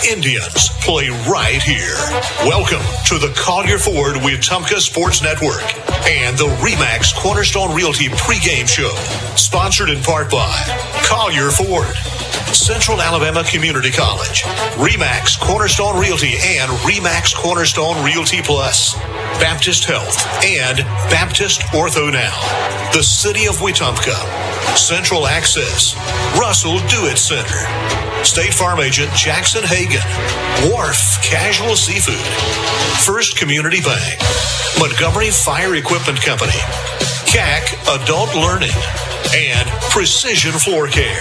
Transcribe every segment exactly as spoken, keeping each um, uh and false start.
Indians play right here. Welcome to the Collier Ford Wetumpka Sports Network and the RE/MAX Cornerstone Realty pregame show. Sponsored in part by Collier Ford, Central Alabama Community College, RE/MAX Cornerstone Realty and RE/MAX Cornerstone Realty Plus, Baptist Health, and Baptist Ortho Now, the City of Wetumpka, Central Access, Russell Do-It Center, State Farm Agent Jackson Hagan, Wharf Casual Seafood, First Community Bank, Montgomery Fire Equipment Company, C A C Adult Learning, and Precision Floor Care.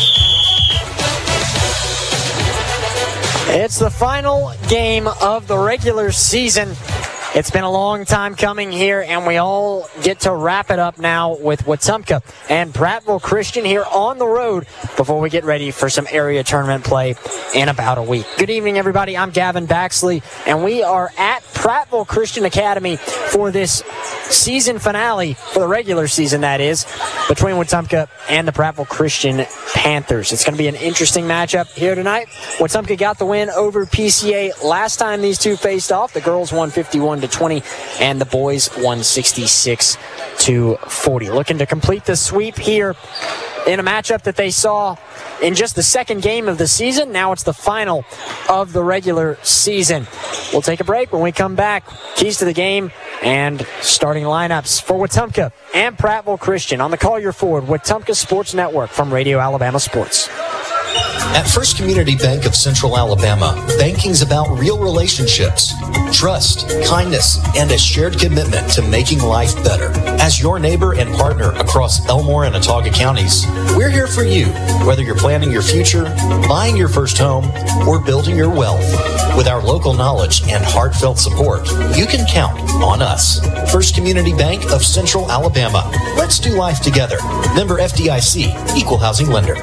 It's the final game of the regular season. It's been a long time coming here, and we all get to wrap it up now with Wetumpka and Prattville Christian here on the road before we get ready for some area tournament play in about a week. Good evening, everybody. I'm Gavin Baxley, and we are at Prattville Christian Academy for this season finale, for the regular season, that is, between Wetumpka and the Prattville Christian Panthers. It's going to be an interesting matchup here tonight. Wetumpka got the win over P C A last time these two faced off. The girls won fifty-one to twenty, and the boys won sixty-six to forty. Looking to complete the sweep here in a matchup that they saw in just the second game of the season. Now it's the final of the regular season. We'll take a break. When we come back, keys to the game and starting lineups for Wetumpka and Prattville Christian on the Collier Ford Wetumpka Sports Network from Radio Alabama Sports. At First Community Bank of Central Alabama, banking's about real relationships, trust, kindness, and a shared commitment to making life better. As your neighbor and partner across Elmore and Autauga counties, we're here for you, whether you're planning your future, buying your first home, or building your wealth. With our local knowledge and heartfelt support, you can count on us. First Community Bank of Central Alabama. Let's do life together. Member F D I C, Equal Housing Lender.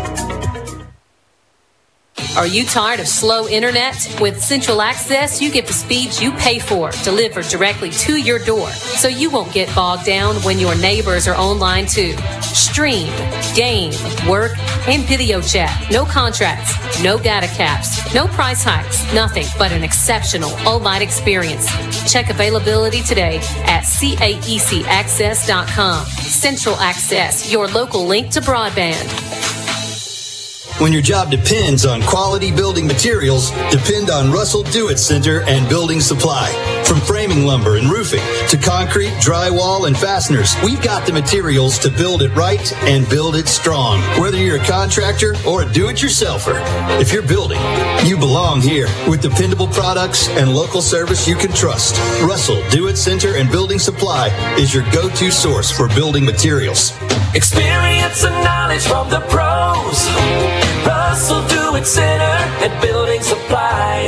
Are you tired of slow internet? With Central Access, you get the speeds you pay for delivered directly to your door, so you won't get bogged down when your neighbors are online too. Stream, game, work, and video chat. No contracts, no data caps, no price hikes, nothing but an exceptional all-night experience. Check availability today at C A E C access dot com. Central Access, your local link to broadband. When your job depends on quality building materials, depend on Russell Do-It Center and Building Supply. From framing lumber and roofing to concrete, drywall, and fasteners, we've got the materials to build it right and build it strong. Whether you're a contractor or a do-it-yourselfer, if you're building, you belong here. With dependable products and local service you can trust, Russell Do-It Center and Building Supply is your go-to source for building materials. Experience and knowledge from the pros. Russell Do-It Center and Building Supply.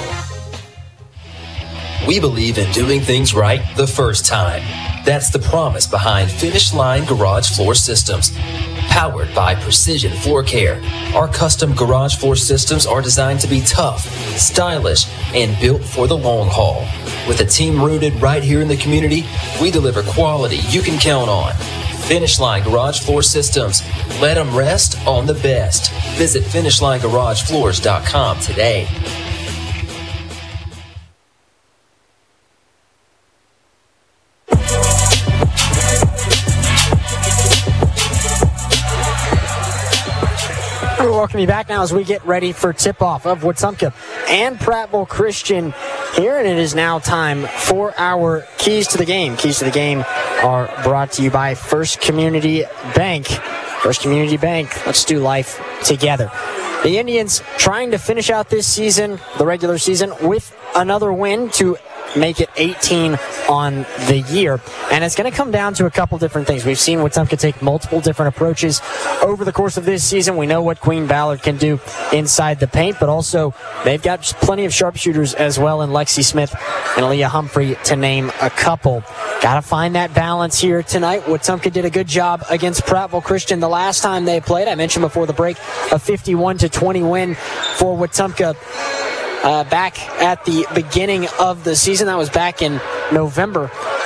We believe in doing things right the first time. That's the promise behind Finish Line Garage Floor Systems. Powered by Precision Floor Care, our custom garage floor systems are designed to be tough, stylish, and built for the long haul. With a team rooted right here in the community, we deliver quality you can count on. Finish Line Garage Floor Systems. Let them rest on the best. Visit finish line garage floors dot com today. Welcome you back now as we get ready for tip-off of Wetumpka and Prattville Christian here, and it is now time for our Keys to the Game. Keys to the Game are brought to you by First Community Bank. First Community Bank, let's do life together. The Indians trying to finish out this season, the regular season, with another win to make it eighteen on the year. And it's going to come down to a couple different things. We've seen Wetumpka take multiple different approaches over the course of this season. We know what Queen Ballard can do inside the paint, but also they've got plenty of sharpshooters as well in Lexi Smith and Leah Humphrey, to name a couple. Got to find that balance here tonight. Wetumpka did a good job against Prattville Christian the last time they played. I mentioned before the break a fifty-one to twenty win for Wetumpka Uh, back at the beginning of the season. That was back in November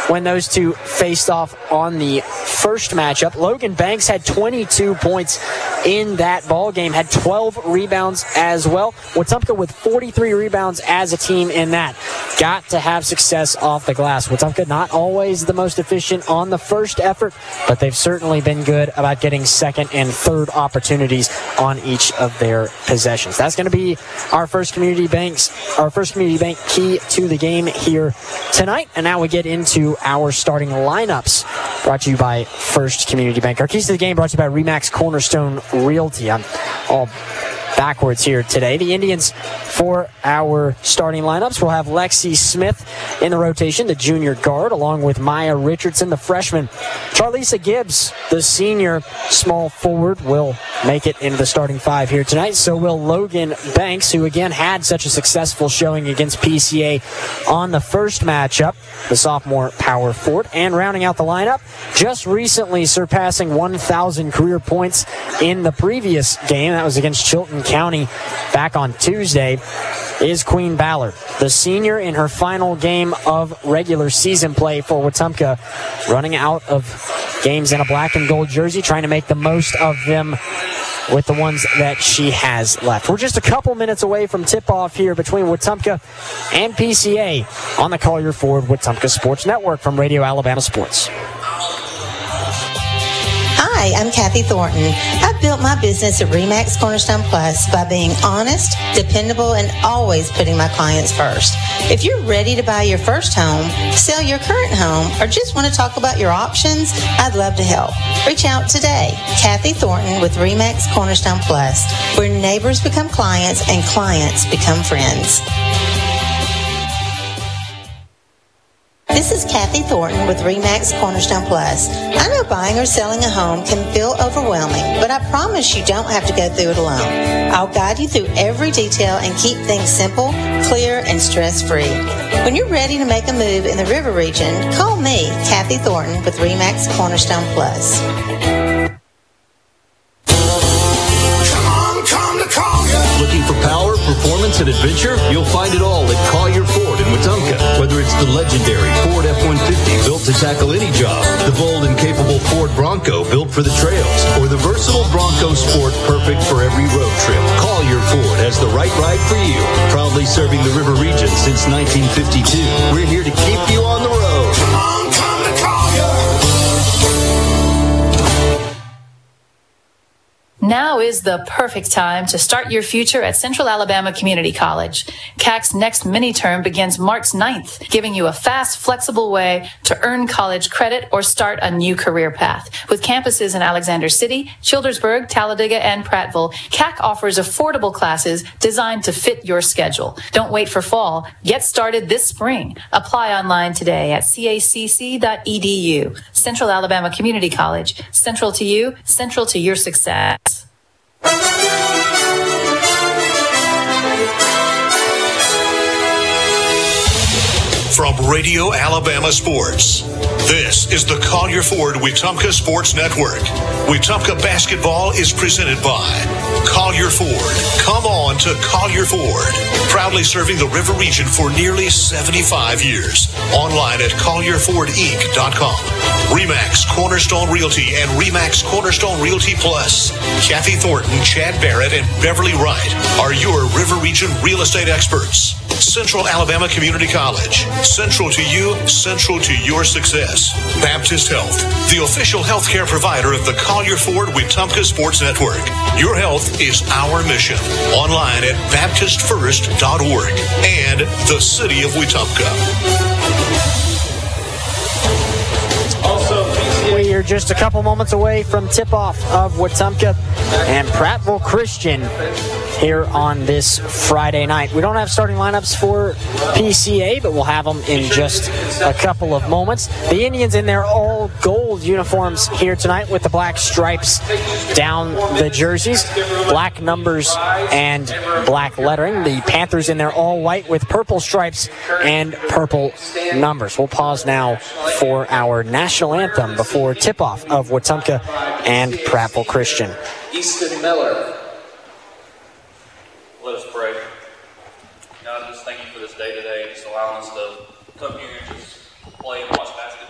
when those two faced off on the first matchup. Logan Banks had twenty-two points in that ball game, had twelve rebounds as well. Wetumpka with forty-three rebounds as a team in that. Got to have success off the glass. Wetumpka not always the most efficient on the first effort, but they've certainly been good about getting second and third opportunities on each of their possessions. That's going to be our first community banks, our first community bank key to the game here tonight. And now we get into our starting lineups, brought to you by First Community Bank. Our keys to the game brought to you by Remax Cornerstone Realty. I'm all backwards here today. The Indians, for our starting lineups, will have Lexi Smith in the rotation, the junior guard, along with Maya Richardson, the freshman. Charlisa Gibbs, the senior small forward, will make it into the starting five here tonight. So will Logan Banks, who again had such a successful showing against P C A on the first matchup, the sophomore power forward. And rounding out the lineup, just recently surpassing one thousand career points in the previous game, that was against Chilton County back on Tuesday, is Queen Ballard, the senior in her final game of regular season play for Wetumpka, running out of games in a black and gold jersey, trying to make the most of them with the ones that she has left. We're just a couple minutes away from tip-off here between Wetumpka and P C A on the Collier Ford Wetumpka Sports Network from Radio Alabama Sports. Hi, I'm Kathy Thornton. I've built my business at Remax Cornerstone Plus by being honest, dependable, and always putting my clients first. If you're ready to buy your first home, sell your current home, or just want to talk about your options, I'd love to help. Reach out today. Kathy Thornton with Remax Cornerstone Plus, where neighbors become clients and clients become friends. This is Kathy Thornton with Remax Cornerstone Plus. I know buying or selling a home can feel overwhelming, but I promise you don't have to go through it alone. I'll guide you through every detail and keep things simple, clear, and stress-free. When you're ready to make a move in the River region, call me, Kathy Thornton, with Remax Cornerstone Plus. Looking for power, performance, and adventure? You'll find it all at Collier Ford in Wetumpka. Whether it's the legendary Ford F one fifty built to tackle any job, the bold and capable Ford Bronco built for the trails, or the versatile Bronco Sport perfect for every road trip, Collier Ford has the right ride for you. Proudly serving the River region since nineteen fifty-two. We're here to keep you on the road. Come on, come to Collier. Now is the perfect time to start your future at Central Alabama Community College. C A C's next mini-term begins March ninth, giving you a fast, flexible way to earn college credit or start a new career path. With campuses in Alexander City, Childersburg, Talladega, and Prattville, C A C offers affordable classes designed to fit your schedule. Don't wait for fall. Get started this spring. Apply online today at C A C C dot E D U. Central Alabama Community College. Central to you, central to your success. From Radio Alabama Sports, this is the Collier Ford Wetumpka Sports Network. Wetumpka basketball is presented by Collier Ford. Come on to Collier Ford. Proudly serving the River region for nearly seventy-five years. Online at collier ford inc dot com. Remax Cornerstone Realty and Remax Cornerstone Realty Plus. Kathy Thornton, Chad Barrett, and Beverly Wright are your River region real estate experts. Central Alabama Community College. Central to you, central to your success. Baptist Health, the official healthcare provider of the Collier Ford Wetumpka Sports Network. Your health is our mission. Online at baptist first dot org and the City of Wetumpka. We are just a couple moments away from tip-off of Wetumpka and Prattville Christian here on this Friday night. We don't have starting lineups for P C A, but we'll have them in just a couple of moments. The Indians in their all-gold uniforms here tonight with the black stripes down the jerseys, black numbers and black lettering. The Panthers in their all-white with purple stripes and purple numbers. We'll pause now for our national anthem before tip-off of Wetumpka and Prattville Christian. Easton Miller. Let us pray. God, just thank you for this day today, just allowing us to come here and just play and watch basketball.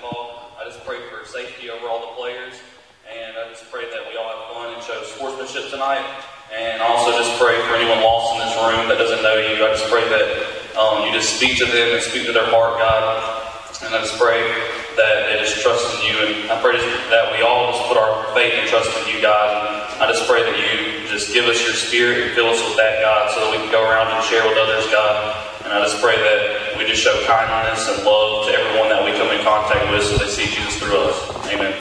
safety over all the players. And I just pray that we all have fun and show sportsmanship tonight. And also just pray for anyone lost in this room that doesn't know you. I just pray that um, you just speak to them and speak to their heart, God. And I just pray that they just trust in you. And I pray just that we all just put our faith and trust in you, God. And I just pray that you just give us your spirit and fill us with that, God, so that we can go around and share with others, God. And I just pray that we just show kindness and love to everyone that we come in contact with so they see Jesus through us. Amen.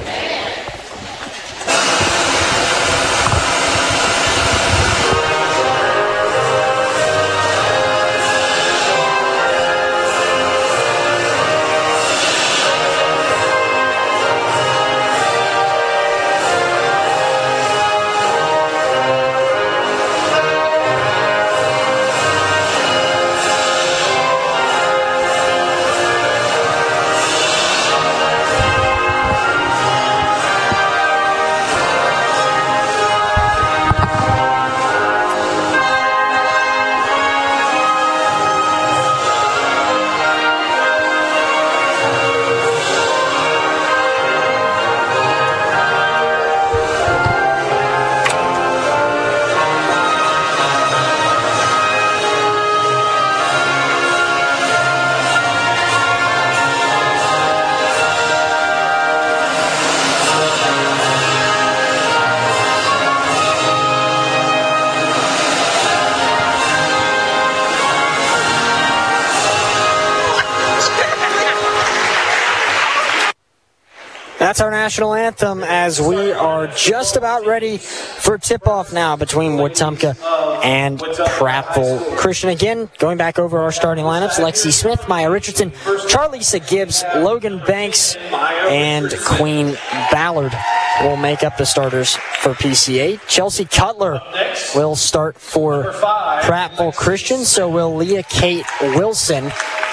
That's our national anthem as we are just about ready for tip-off now between Wetumpka and Prattville Christian. Again, going back over our starting lineups, Lexi Smith, Maya Richardson, Charlisa Gibbs, Logan Banks, and Queen Ballard will make up the starters for P C A. Chelsea Cutler will start for Prattville Christian, so will Leah Kate Wilson.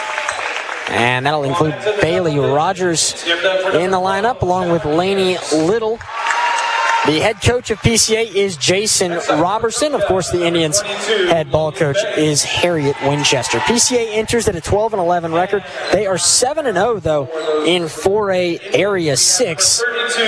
And that'll include Bailey Rogers in the lineup, along with Lainey Little. The head coach of P C A is Jason Robertson. Of course, the Indians' head ball coach is Harriet Winchester. P C A enters at a twelve and eleven record. They are seven and oh, though, in four A Area six.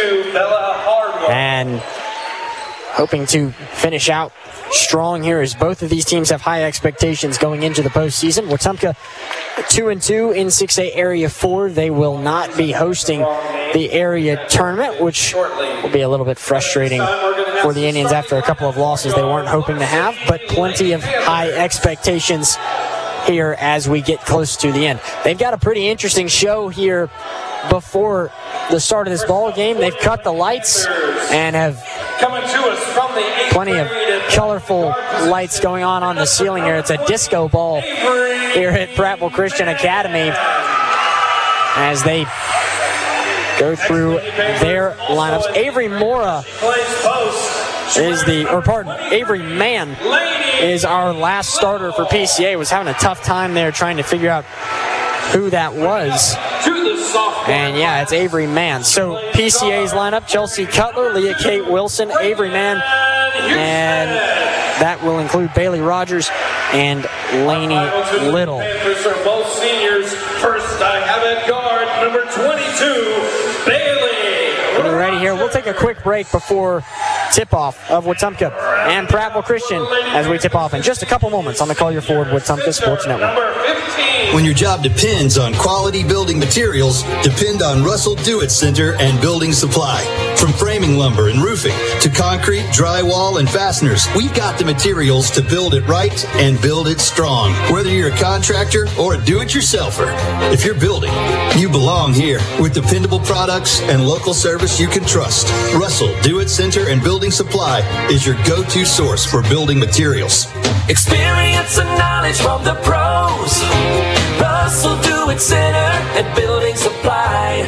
And hoping to finish out strong here as both of these teams have high expectations going into the postseason. Wetumpka two and two in six A Area four. They will not be hosting the area tournament, which will be a little bit frustrating for the Indians after a couple of losses they weren't hoping to have, but plenty of high expectations here as we get close to the end. They've got a pretty interesting show here before the start of this ball game. They've cut the lights and have Coming to us from the plenty of colorful lights going on on the ceiling here. It's a disco ball here at Prattville Christian Academy as they go through their lineups. Avery Mora is the, or pardon, Avery Mann is our last starter for P C A. Was having a tough time there trying to figure out who that was. And yeah, it's Avery Mann. So P C A's lineup: Chelsea Cutler, Leah Kate Wilson, Avery Mann, and that will include Bailey Rogers and Lainey Little. For both seniors, first I have at guard number twenty-two, Bailey. Getting ready here. We'll take a quick break before tip-off of Wetumpka and Prattville Christian as we tip off in just a couple moments on the Call Your Forward Wetumpka Sports Network. When your job depends on quality building materials, depend on Russell Do-It Center and Building Supply. From framing lumber and roofing to concrete, drywall, and fasteners, we've got the materials to build it right and build it strong. Whether you're a contractor or a do-it-yourselfer, if you're building, you belong here with dependable products and local service you can trust. Russell Do-It Center and Building Supply is your go-to source for building materials. Experience and knowledge from the pros. Russell Do-It Center and Building Supply.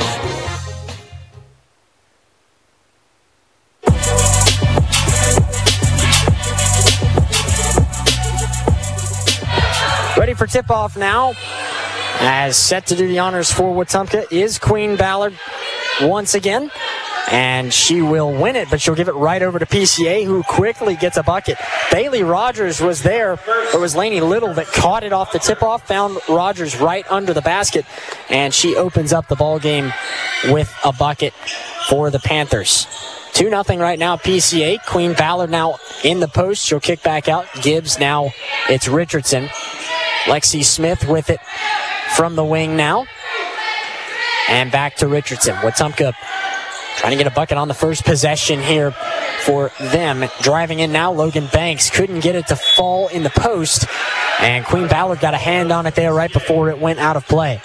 Ready for tip-off now. As set to do the honors for Wetumpka is Queen Ballard once again. and she will win it, but she'll give it right over to P C A, who quickly gets a bucket. Bailey Rogers was there. It was Lainey Little that caught it off the tip-off, found Rogers right under the basket, and she opens up the ball game with a bucket for the Panthers. two nothing right now, P C A. Queen Ballard now in the post. She'll kick back out. Gibbs now. It's Richardson. Lexi Smith with it from the wing now. And back to Richardson. Wetumpka trying to get a bucket on the first possession here for them. Driving in now, Logan Banks couldn't get it to fall in the post. And Queen Ballard got a hand on it there right before it went out of play.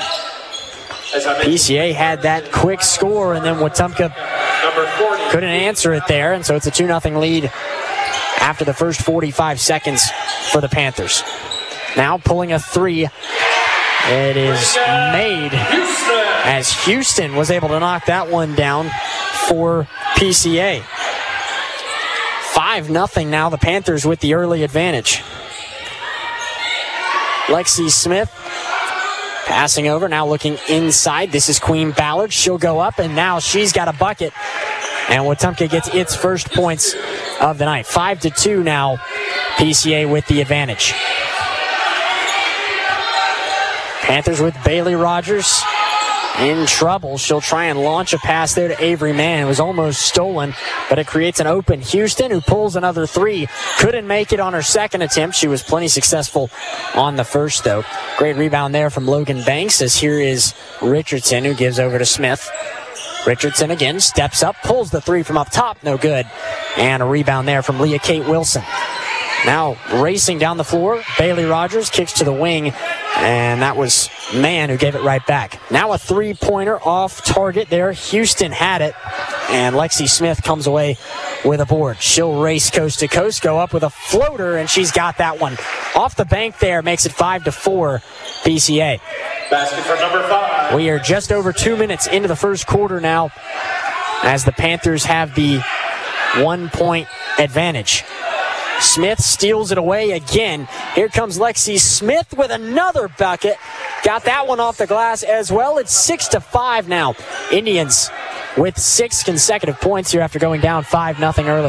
P C A had that quick score, and then Wetumpka couldn't answer it there, and so it's a two nothing lead after the first forty-five seconds for the Panthers. Now pulling a three. It is made as Houston was able to knock that one down for P C A. five nothing now, the Panthers with the early advantage. Lexi Smith passing over, now looking inside. This is Queen Ballard. She'll go up, and now she's got a bucket. And Wetumpka gets its first points of the night. Five to two now, P C A with the advantage. Panthers with Bailey Rogers in trouble. She'll try and launch a pass there to Avery Mann. It was almost stolen, but it creates an open Houston, who pulls another three. Couldn't make it on her second attempt. She was plenty successful on the first, though. Great rebound there from Logan Banks, as here is Richardson, who gives over to Smith. Richardson again steps up, pulls the three from up top, no good. And a rebound there from Leah Kate Wilson. Now racing down the floor, Bailey Rogers kicks to the wing, and that was Mann who gave it right back. Now a three-pointer off target there. Houston had it, and Lexi Smith comes away with a board. She'll race coast to coast, go up with a floater, and she's got that one. Off the bank there, makes it five to four, P C A. Basket for number five. We are just over two minutes into the first quarter now, as the Panthers have the one-point advantage. Smith steals it away again. Here comes Lexi Smith with another bucket. Got that one off the glass as well. It's six to five now. Indians with six consecutive points here after going down five nothing early.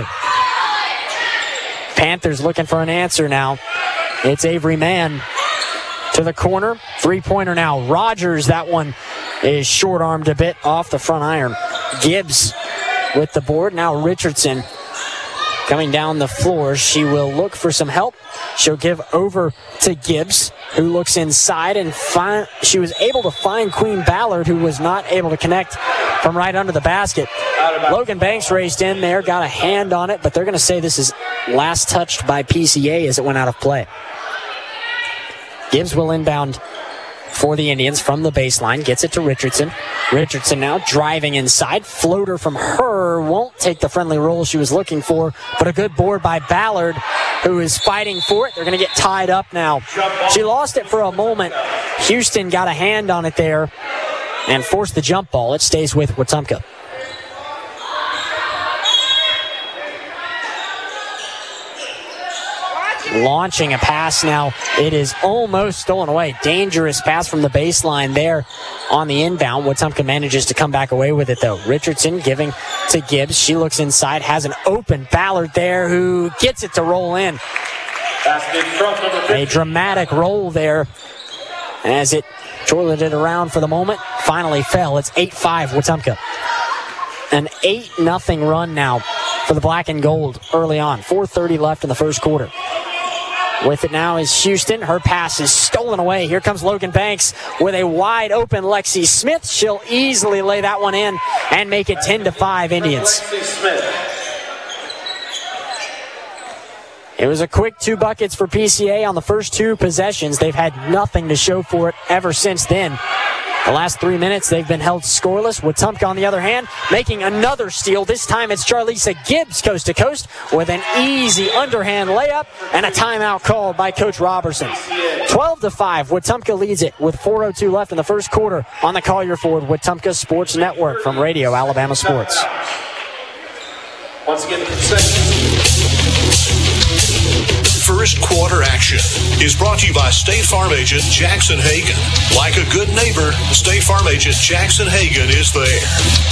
Panthers looking for an answer now. It's Avery Mann to the corner. Three-pointer now. Rogers, that one is short-armed a bit off the front iron. Gibbs with the board. Now Richardson coming down the floor. She will look for some help. She'll give over to Gibbs, who looks inside, and find, she was able to find Queen Ballard, who was not able to connect from right under the basket. Logan Banks raced in there, got a hand on it, but they're going to say this is last touched by P C A as it went out of play. Gibbs will inbound for the Indians from the baseline, gets it to Richardson. Richardson now driving inside. Floater from her, won't take the friendly roll she was looking for, but a good board by Ballard, who is fighting for it. They're going to get tied up now. She lost it for a moment. Houston got a hand on it there and forced the jump ball. It stays with Wetumpka. Launching a pass now. It is almost stolen away. Dangerous pass from the baseline there on the inbound. Wetumpka manages to come back away with it, though. Richardson giving to Gibbs. She looks inside, has an open Ballard there, who gets it to roll in. A dramatic roll there as it toileted around for the moment. Finally fell. It's eight five Wetumpka. An eight nothing run now for the black and gold early on. four thirty left in the first quarter. With it now is Houston. Her pass is stolen away. Here comes Logan Banks with a wide open Lexi Smith. She'll easily lay that one in and make it ten to five Indians. It was a quick two buckets for P C A on the first two possessions. They've had nothing to show for it ever since then. The last three minutes, they've been held scoreless. Wetumpka, on the other hand, making another steal. This time it's Charlisa Gibbs coast to coast with an easy underhand layup and a timeout called by Coach Robertson. twelve to five, Wetumpka leads it with four oh two left in the first quarter on the Collier Ford Wetumpka Sports Network from Radio Alabama Sports. Once again, the concession. First quarter action is brought to you by State Farm agent Jackson Hagan. Like a good neighbor, State Farm agent Jackson Hagan is there.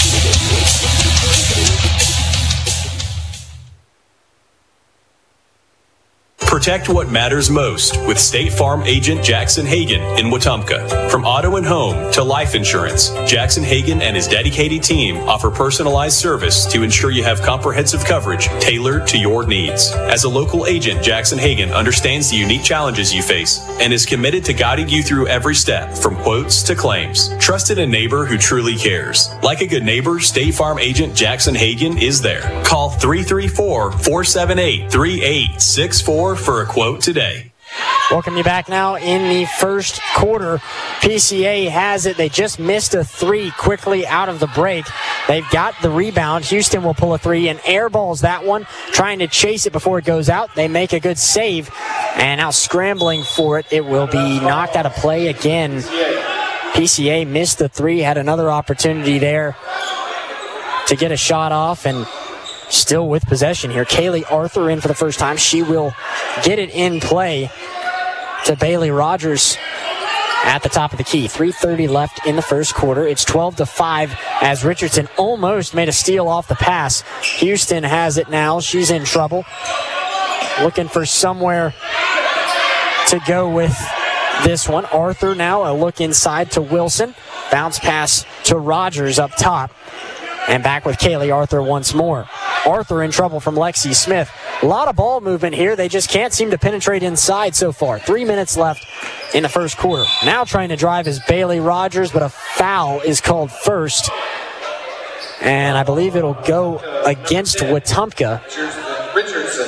Protect what matters most with State Farm agent Jackson Hagan in Wetumpka. From auto and home to life insurance, Jackson Hagan and his dedicated team offer personalized service to ensure you have comprehensive coverage tailored to your needs. As a local agent, Jackson Hagan understands the unique challenges you face and is committed to guiding you through every step from quotes to claims. Trusted a neighbor who truly cares. Like a good neighbor, State Farm agent Jackson Hagan is there. Call three three four, four seven eight, three eight six four for a quote today. Welcome you back now in the first quarter. P C A has it. They just missed a three quickly out of the break. They've got the rebound. Houston will pull a three and airballs that one, trying to chase it before it goes out. They make a good save, and now scrambling for it. It will be knocked out of play again. P C A missed the three, had another opportunity there to get a shot off, and still with possession here. Kaylee Arthur in for the first time. She will get it in play to Bailey Rogers at the top of the key. three thirty left in the first quarter. It's twelve to five as Richardson almost made a steal off the pass. Houston has it now. She's in trouble. Looking for somewhere to go with this one. Arthur now a look inside to Wilson. Bounce pass to Rogers up top. And back with Kaylee Arthur once more. Arthur in trouble from Lexi Smith. A lot of ball movement here. They just can't seem to penetrate inside so far. Three minutes left in the first quarter. Now trying to drive is Bailey Rogers, but a foul is called first. And I believe it'll go against Wetumpka. Richardson.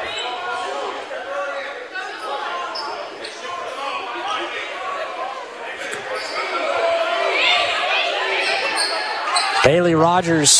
Bailey Rogers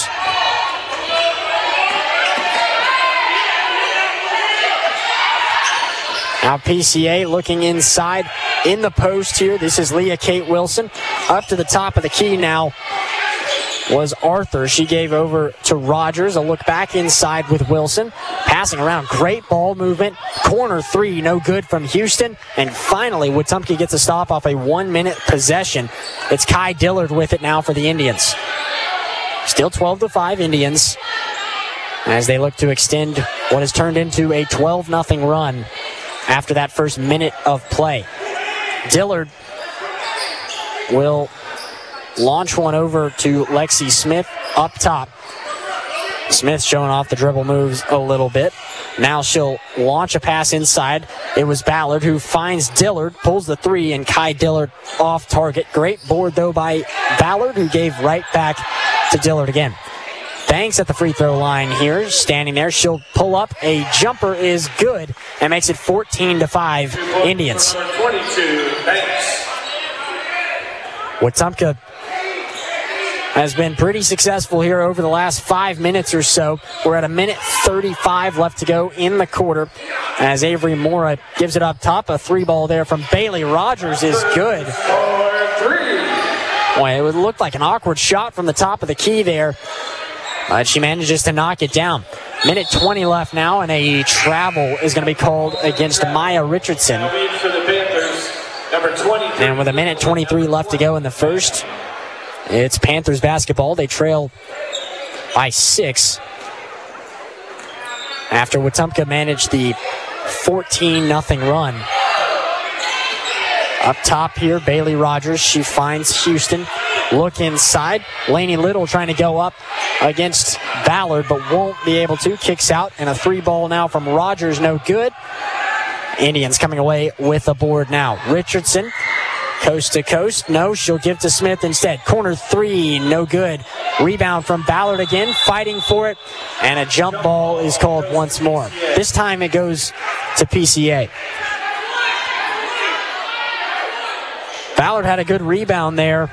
now P C A looking inside in the post here. This is Leah Kate Wilson. Up to the top of the key now was Arthur. She gave over to Rogers. A look back inside with Wilson. Passing around. Great ball movement. Corner three. No good from Houston. And finally, Wetumpka gets a stop off a one-minute possession. It's Kai Dillard with it now for the Indians. Still twelve to five Indians as they look to extend what has turned into a twelve nothing run after that first minute of play. Dillard will launch one over to Lexi Smith up top. Smith showing off the dribble moves a little bit. Now she'll launch a pass inside. It was Ballard who finds Dillard, pulls the three, and Kai Dillard off target. Great board, though, by Ballard, who gave right back to Dillard again. Banks at the free throw line here, standing there. She'll pull up. A jumper is good and makes it fourteen to five Indians. twenty-two, Banks. Wetumpka has been pretty successful here over the last five minutes or so. We're at a minute thirty-five left to go in the quarter as Avery Mora gives it up top. A three ball there from Bailey Rogers is good. Boy, it would look like an awkward shot from the top of the key there, but she manages to knock it down. Minute twenty left now, and a travel is going to be called against Maya Richardson. For the Panthers, number twenty-three. And with a minute twenty-three left to go in the first, it's Panthers basketball. They trail by six after Wetumpka managed the fourteen nothing run. Up top here, Bailey Rogers. She finds Houston. Look inside. Lainey Little trying to go up against Ballard, but won't be able to. Kicks out, and a three ball now from Rogers. No good. Indians coming away with a board now. Richardson, coast to coast. No, she'll give to Smith instead. Corner three, no good. Rebound from Ballard again, fighting for it. And a jump ball is called once more. This time it goes to P C A. Ballard had a good rebound there,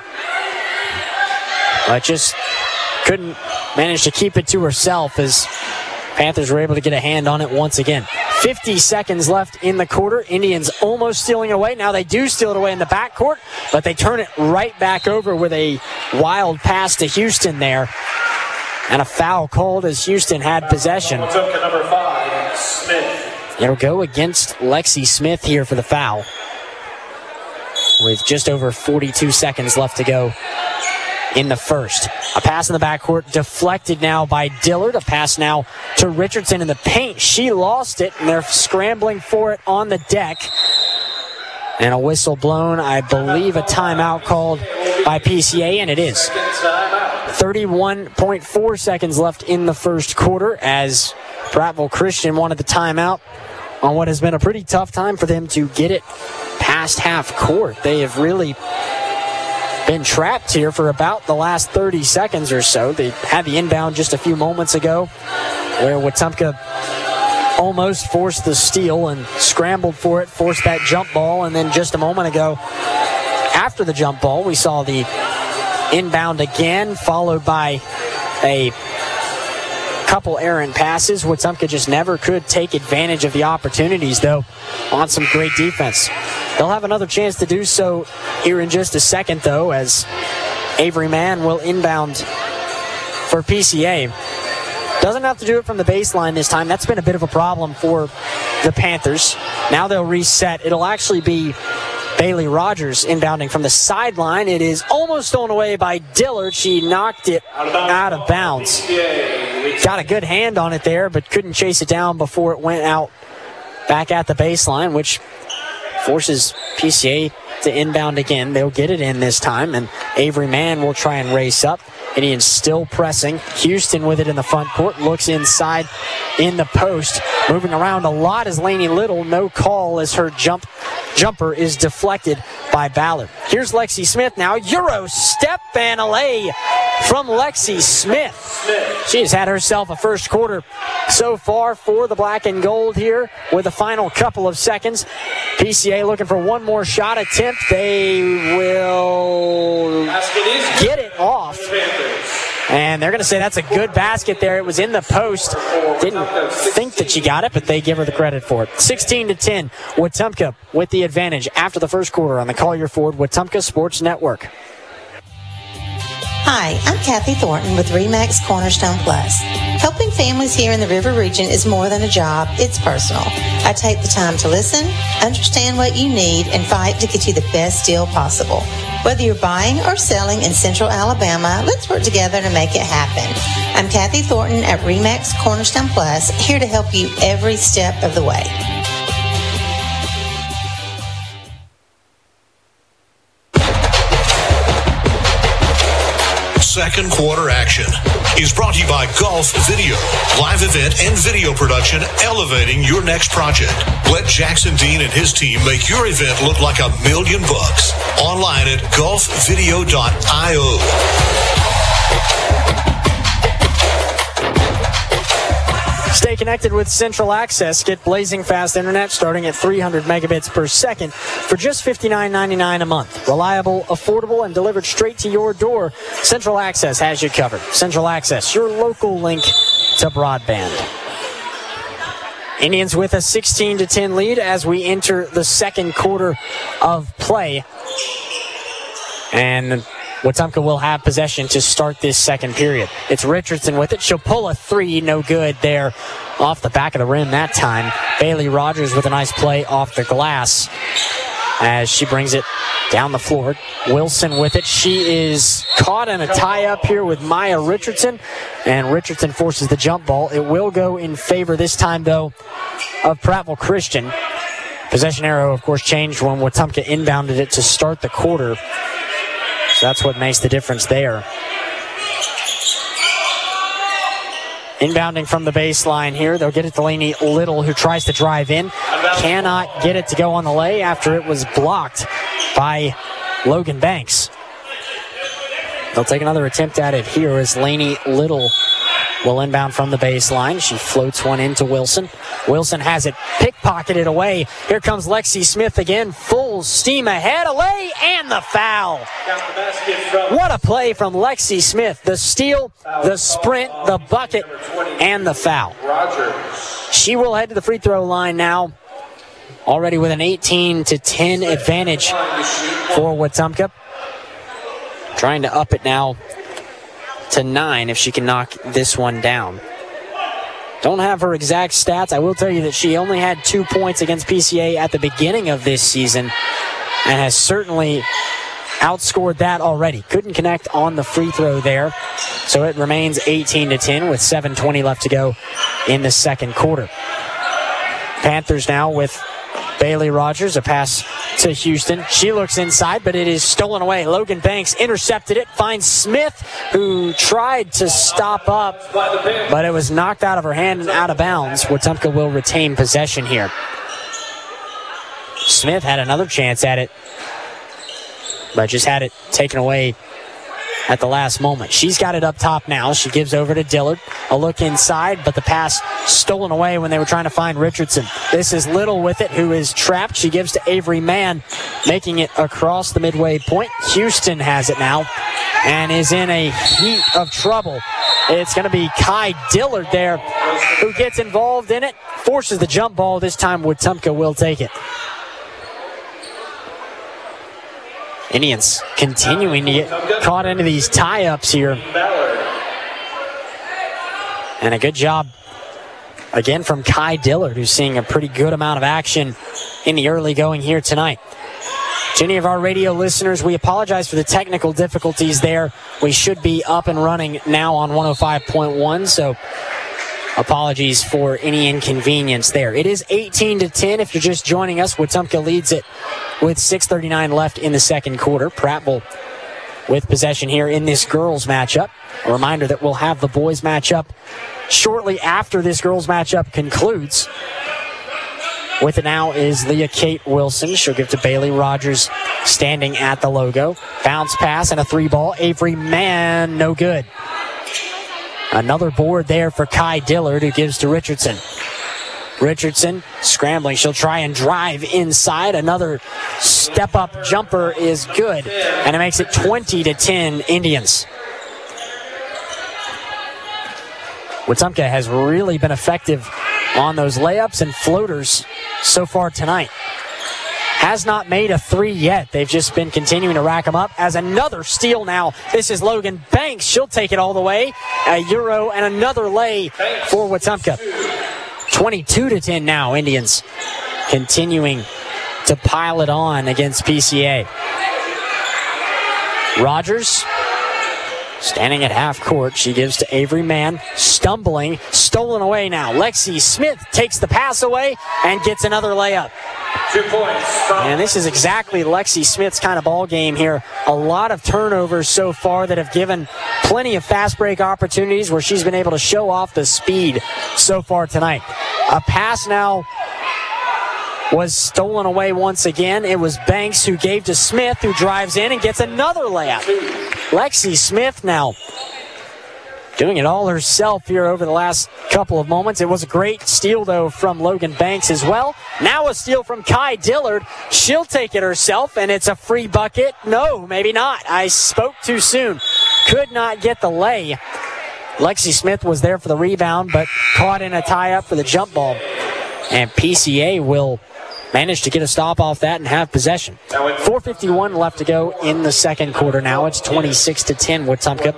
but just couldn't manage to keep it to herself as Panthers were able to get a hand on it once again. fifty seconds left in the quarter. Indians almost stealing away. Now they do steal it away in the backcourt, but they turn it right back over with a wild pass to Houston there. And a foul called as Houston had possession. Number five, Smith. It'll go against Lexi Smith here for the foul, with just over forty-two seconds left to go in the first. A pass in the backcourt deflected now by Dillard. A pass now to Richardson in the paint. She lost it, and they're scrambling for it on the deck. And a whistle blown, I believe a timeout called by P C A, and it is. thirty-one point four seconds left in the first quarter as Prattville Christian wanted the timeout on what has been a pretty tough time for them to get it past half court. They have really been trapped here for about the last thirty seconds or so. They had the inbound just a few moments ago where Wetumpka almost forced the steal and scrambled for it, forced that jump ball, and then just a moment ago after the jump ball we saw the inbound again, followed by a couple errant passes. Wetumpka just never could take advantage of the opportunities, though, on some great defense. They'll have another chance to do so here in just a second, though, as Avery Mann will inbound for P C A. Doesn't have to do it from the baseline this time. That's been a bit of a problem for the Panthers. Now they'll reset. It'll actually be Bailey Rogers inbounding from the sideline. It is almost stolen away by Dillard. She knocked it out of bounds. Got a good hand on it there, but couldn't chase it down before it went out back at the baseline, which forces P C A to inbound again. They'll get it in this time, and Avery Mann will try and race up. Indians still pressing. Houston with it in the front court. Looks inside in the post. Moving around a lot is Lainey Little. No call as her jump jumper is deflected by Ballard. Here's Lexi Smith now. Euro step and a lay from Lexi Smith. She has had herself a first quarter so far for the black and gold here with the final couple of seconds. P C A looking for one more shot attempt. They will get it off. And they're going to say that's a good basket there. It was in the post. Didn't think that she got it, but they give her the credit for it. sixteen to ten, Wetumpka with the advantage after the first quarter on the Collier Ford Wetumpka Sports Network. Hi, I'm Kathy Thornton with RE/MAX Cornerstone Plus. Helping families here in the River Region is more than a job, it's personal. I take the time to listen, understand what you need, and fight to get you the best deal possible. Whether you're buying or selling in Central Alabama, let's work together to make it happen. I'm Kathy Thornton at RE/MAX Cornerstone Plus, here to help you every step of the way. Second quarter action is brought to you by Golf Video, live event and video production elevating your next project. Let Jackson Dean and his team make your event look like a million bucks. Online at golf video dot io. Stay connected with Central Access. Get blazing fast internet starting at three hundred megabits per second for just fifty-nine ninety-nine a month. Reliable, affordable, and delivered straight to your door. Central Access has you covered. Central Access, your local link to broadband. Indians with a sixteen to ten lead as we enter the second quarter of play. And Wetumpka will have possession to start this second period. It's Richardson with it. She'll pull a three. No good there off the back of the rim that time. Bailey Rogers with a nice play off the glass as she brings it down the floor. Wilson with it. She is caught in a tie-up here with Maya Richardson, and Richardson forces the jump ball. It will go in favor this time, though, of Prattville Christian. Possession arrow, of course, changed when Wetumpka inbounded it to start the quarter. So that's what makes the difference there. Inbounding from the baseline here. They'll get it to Lainey Little, who tries to drive in. Cannot get it to go on the lay after it was blocked by Logan Banks. They'll take another attempt at it here as Lainey Little will inbound from the baseline. She floats one into Wilson. Wilson has it pickpocketed away. Here comes Lexi Smith again. Full steam ahead. A lay and the foul. What a play from Lexi Smith. The steal, the sprint, the bucket, and the foul. She will head to the free throw line now. Already with an eighteen to ten advantage for Wetumpka. Trying to up it now to nine if she can knock this one down. Don't have her exact stats. I will tell you that she only had two points against P C A at the beginning of this season and has certainly outscored that already. Couldn't connect on the free throw there. So it remains eighteen to ten with seven twenty left to go in the second quarter. Panthers now with Bailey Rogers, a pass to Houston. She looks inside, but it is stolen away. Logan Banks intercepted it, finds Smith, who tried to stop up, but it was knocked out of her hand and out of bounds. Wetumpka will retain possession here. Smith had another chance at it, but just had it taken away at the last moment. She's got it up top now. She gives over to Dillard. A look inside, but the pass stolen away when they were trying to find Richardson. This is Little with it, who is trapped. She gives to Avery Mann, making it across the midway point. Houston has it now and is in a heap of trouble. It's going to be Kai Dillard there who gets involved in it, forces the jump ball. This time Wetumpka will take it. Indians continuing to get caught into these tie-ups here. And a good job, again, from Kai Dillard, who's seeing a pretty good amount of action in the early going here tonight. To any of our radio listeners, we apologize for the technical difficulties there. We should be up and running now on one oh five point one, so apologies for any inconvenience there. It is eighteen to ten if you're just joining us. Wetumpka leads it with six thirty-nine left in the second quarter. Prattville with possession here in this girls matchup. A reminder that we'll have the boys matchup shortly after this girls matchup concludes. With it now is Leah Kate Wilson. She'll give to Bailey Rogers standing at the logo. Bounce pass and a three ball. Avery Mann, no good. Another board there for Kai Dillard, who gives to Richardson. Richardson scrambling. She'll try and drive inside. Another step-up jumper is good, and it makes it twenty to ten Indians. Wetumpka has really been effective on those layups and floaters so far tonight. Has not made a three yet. They've just been continuing to rack them up. As another steal now, this is Logan Banks. She'll take it all the way. A Euro and another lay for Wetumpka. twenty-two to ten now, Indians continuing to pile it on against P C A. Rogers standing at half court. She gives to Avery Mann, stumbling, stolen away now. Lexi Smith takes the pass away and gets another layup. Two points. And this is exactly Lexi Smith's kind of ball game here. A lot of turnovers so far that have given plenty of fast break opportunities where she's been able to show off the speed so far tonight. A pass now was stolen away once again. It was Banks who gave to Smith, who drives in and gets another layup. Lexi Smith now doing it all herself here over the last couple of moments. It was a great steal, though, from Logan Banks as well. Now a steal from Kai Dillard. She'll take it herself, and it's a free bucket. No, maybe not. I spoke too soon. Could not get the lay. Lexi Smith was there for the rebound, but caught in a tie-up for the jump ball. And P C A will manage to get a stop off that and have possession. four fifty-one left to go in the second quarter now. It's twenty-six to ten Wetumpka.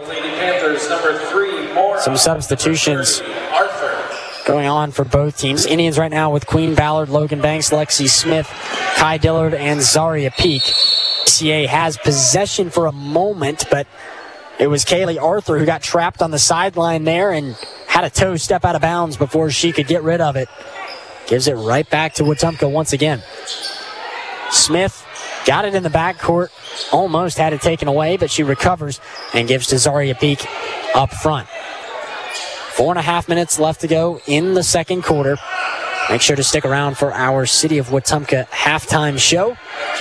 Some substitutions going on for both teams. Indians right now with Queen Ballard, Logan Banks, Lexi Smith, Kai Dillard, and Zaria Peak. P C A has possession for a moment, but it was Kaylee Arthur who got trapped on the sideline there and had a toe step out of bounds before she could get rid of it. Gives it right back to Wetumpka once again. Smith got it in the backcourt, almost had it taken away, but she recovers and gives to Zaria Peak up front. Four and a half minutes left to go in the second quarter. Make sure to stick around for our City of Wetumpka halftime show.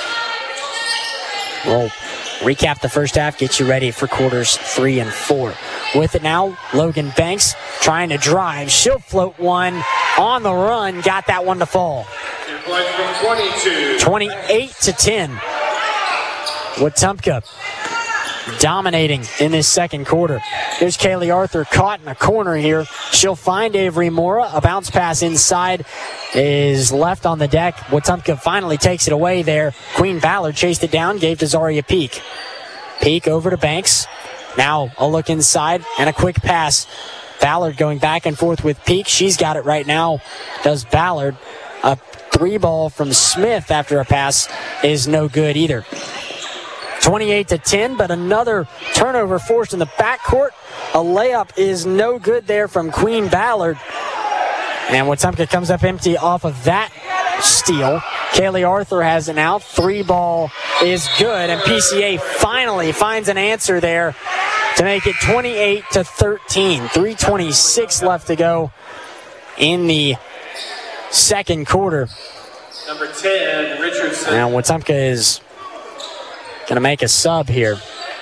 We'll recap the first half, get you ready for quarters three and four. With it now, Logan Banks trying to drive. She'll float one on the run. Got that one to fall. twenty-eight to ten. Wetumpka dominating in this second quarter. Here's Kaylee Arthur caught in a corner here. She'll find Avery Mora. A bounce pass inside is left on the deck. Wetumpka finally takes it away there. Queen Ballard chased it down, gave to Zaria Peak. Peak over to Banks. Now a look inside and a quick pass. Ballard going back and forth with Peak. She's got it right now, does Ballard. A three ball from Smith after a pass is no good either. twenty-eight to ten, but another turnover forced in the backcourt. A layup is no good there from Queen Ballard. And Wetumpka comes up empty off of that steal. Kaylee Arthur has it now. Three ball is good, and P C A finally finds an answer there to make it twenty-eight to thirteen. three twenty-six left to go in the second quarter. Number ten, Richardson. Now Wetumpka is going to make a sub here.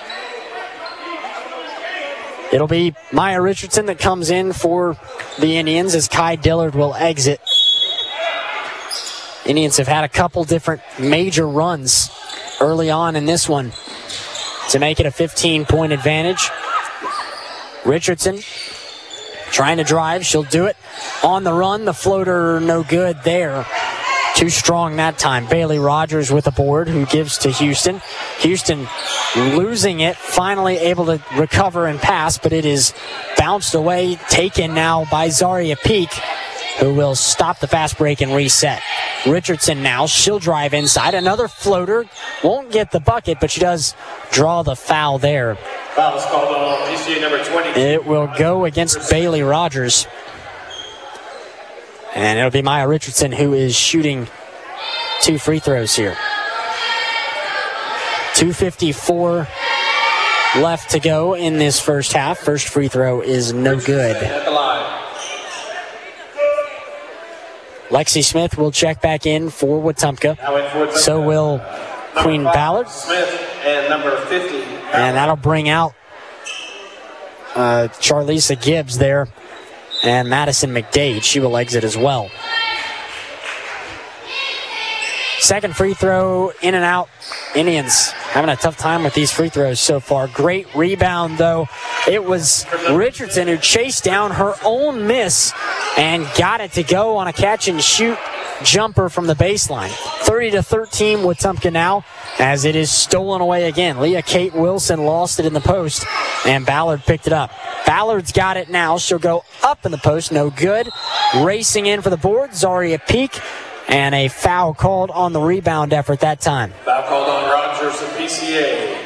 It'll be Maya Richardson that comes in for the Indians as Kai Dillard will exit. Indians have had a couple different major runs early on in this one to make it a fifteen-point advantage. Richardson trying to drive. She'll do it on the run. The floater no good there. Too strong that time. Bailey Rogers with a board who gives to Houston. Houston losing it, finally able to recover and pass, but it is bounced away, taken now by Zaria Peak, who will stop the fast break and reset. Richardson now, she'll drive inside. Another floater, won't get the bucket, but she does draw the foul there. Foul is called on P C A number twenty. It will go against Bailey Rogers. And it'll be Maya Richardson who is shooting two free throws here. two fifty-four left to go in this first half. First free throw is no good. Lexi Smith will check back in for Wetumpka. So will Queen Ballard. Smith and number fifty. And that'll bring out uh, Charlisa Gibbs there. And Madison McDade, she will exit as well. Second free throw, in and out. Indians having a tough time with these free throws so far. Great rebound, though. It was Richardson who chased down her own miss and got it to go on a catch-and-shoot jumper from the baseline. thirty to thirteen Wetumpka now, as it is stolen away again. Leah Kate Wilson lost it in the post, and Ballard picked it up. Ballard's got it now. She'll go up in the post. No good. Racing in for the board, Zaria Peak, and a foul called on the rebound effort that time. Foul called on Rogers of P C A.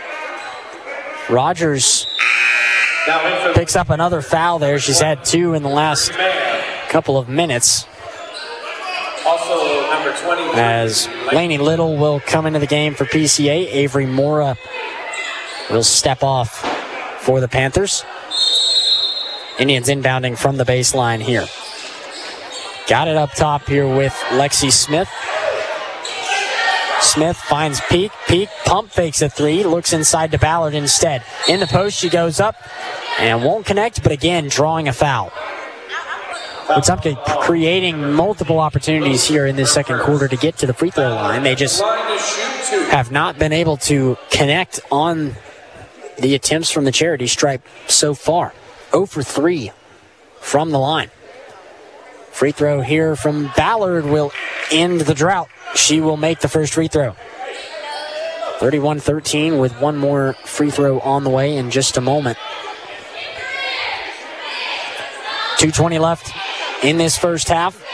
Rogers picks up another foul there. She's had two in the last couple of minutes. Also, number twenty. As Lainey Little will come into the game for P C A. Avery Mora will step off for the Panthers. Indians inbounding from the baseline here. Got it up top here with Lexi Smith. Smith finds Peak. Peak pump fakes a three. Looks inside to Ballard instead. In the post, she goes up and won't connect, but again, drawing a foul. Wetumpka creating multiple opportunities here in this second quarter to get to the free throw line. They just have not been able to connect on the attempts from the charity stripe so far. zero for three from the line. Free throw here from Ballard will end the drought. She will make the first free throw. thirty-one thirteen with one more free throw on the way in just a moment. two twenty left in this first half.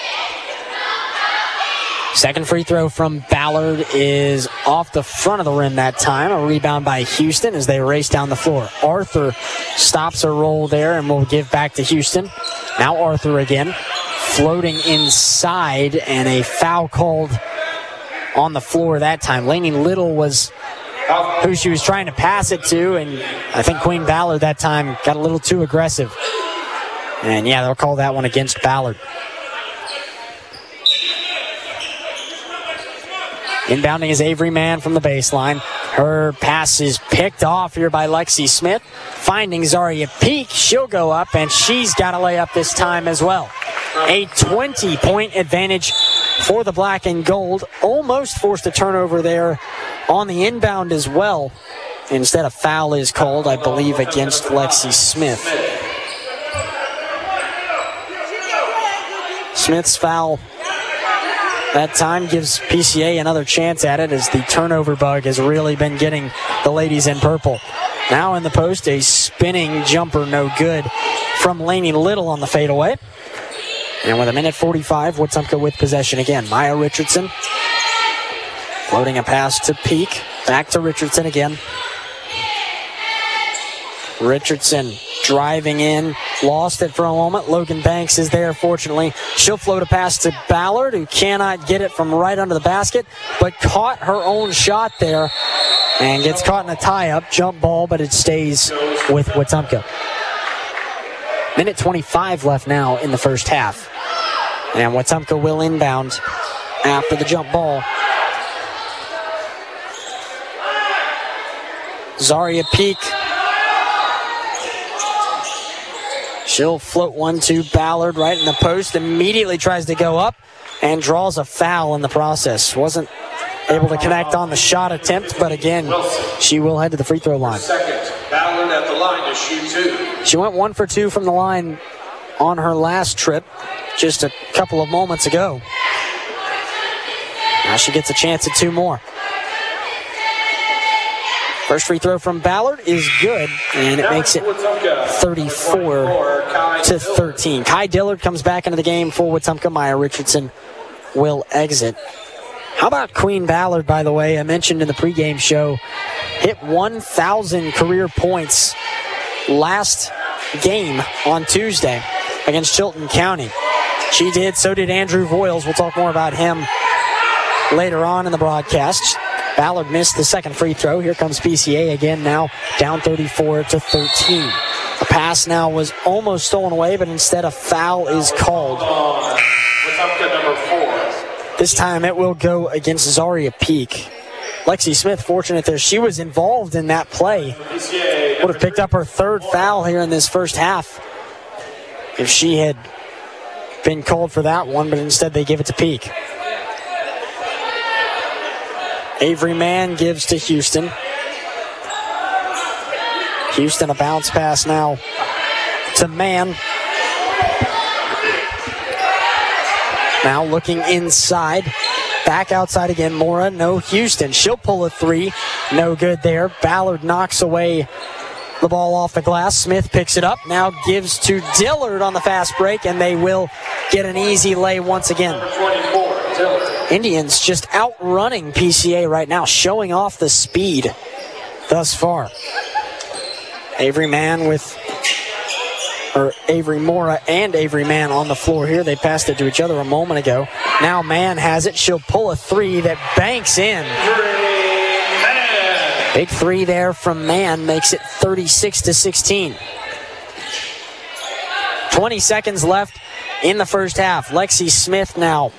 Second free throw from Ballard is off the front of the rim that time. A rebound by Houston as they race down the floor. Arthur stops a roll there and will give back to Houston. Now Arthur again, floating inside, and a foul called on the floor that time. Lainey Little was who she was trying to pass it to, and I think Queen Ballard that time got a little too aggressive. And yeah, they'll call that one against Ballard. Inbounding is Avery Mann from the baseline. Her pass is picked off here by Lexi Smith. Finding Zaria Peak. She'll go up, and she's got to lay up this time as well. A twenty-point advantage for the black and gold. Almost forced a turnover there on the inbound as well. Instead, a foul is called, I believe, against Lexi Smith. Smith's foul that time gives P C A another chance at it, as the turnover bug has really been getting the ladies in purple. Now in the post, a spinning jumper, no good from Lainey Little on the fadeaway. And with a minute forty-five, Wetumpka with possession again. Maya Richardson floating a pass to Peak. Back to Richardson again. Richardson driving in, lost it for a moment. Logan Banks is there, fortunately. She'll float a pass to Ballard, who cannot get it from right under the basket, but caught her own shot there and gets caught in a tie-up. Jump ball, but it stays with Wetumpka. Minute twenty-five left now in the first half. And Wetumpka will inbound after the jump ball. Zaria Peak. She'll float one to Ballard right in the post. Immediately tries to go up and draws a foul in the process. Wasn't able to connect on the shot attempt, but again, she will head to the free throw line. Second, Ballard at the line to shoot two. She went one for two from the line on her last trip just a couple of moments ago. Now she gets a chance at two more. First free throw from Ballard is good, and it makes it thirty-four to thirteen. Kai Dillard comes back into the game for Wetumpka. Maya Richardson will exit. How about Queen Ballard, by the way? I mentioned in the pregame show, hit one thousand career points last game on Tuesday against Chilton County. She did, so did Andrew Voiles. We'll talk more about him later on in the broadcast. Ballard missed the second free throw. Here comes P C A again, now down thirty-four to thirteen. The pass now was almost stolen away, but instead a foul is called. This time it will go against Zaria Peak. Lexi Smith, fortunate there. She was involved in that play. Would have picked up her third foul here in this first half if she had been called for that one, but instead they give it to Peak. Avery Mann gives to Houston. Houston a bounce pass now to Mann. Now looking inside. Back outside again. Mora, no Houston. She'll pull a three. No good there. Ballard knocks away the ball off the glass. Smith picks it up. Now gives to Dillard on the fast break, and they will get an easy lay once again. Indians just outrunning P C A right now, showing off the speed thus far. Avery Mann with, or Avery Mora and Avery Mann on the floor here. They passed it to each other a moment ago. Now Mann has it. She'll pull a three that banks in. Big three there from Mann makes it thirty-six to sixteen. twenty seconds left in the first half. Lexi Smith now.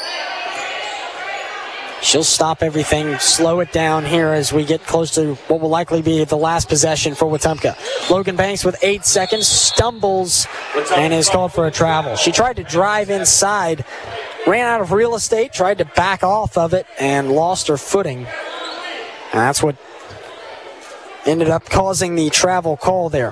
She'll stop everything, slow it down here as we get close to what will likely be the last possession for Wetumpka. Logan Banks with eight seconds, stumbles, and is called for a travel. She tried to drive inside, ran out of real estate, tried to back off of it, and lost her footing. And that's what ended up causing the travel call there.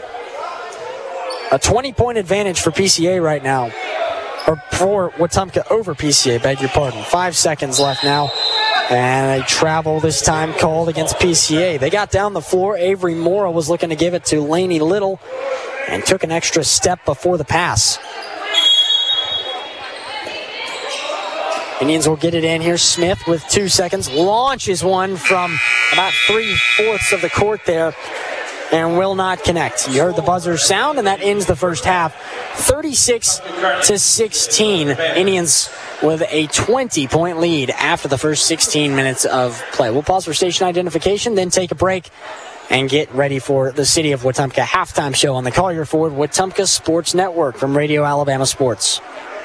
A twenty-point advantage for P C A right now. Or for Wetumpka over P C A, beg your pardon. Five seconds left now. And a travel this time called against P C A. They got down the floor. Avery Mora was looking to give it to Lainey Little and took an extra step before the pass. Indians will get it in here. Smith with two seconds. Launches one from about three-fourths of the court there and will not connect. You heard the buzzer sound, and that ends the first half. thirty-six to sixteen. Indians with a twenty-point lead after the first sixteen minutes of play. We'll pause for station identification, then take a break and get ready for the City of Wetumpka halftime show on the Collier Ford Wetumpka Sports Network from Radio Alabama Sports.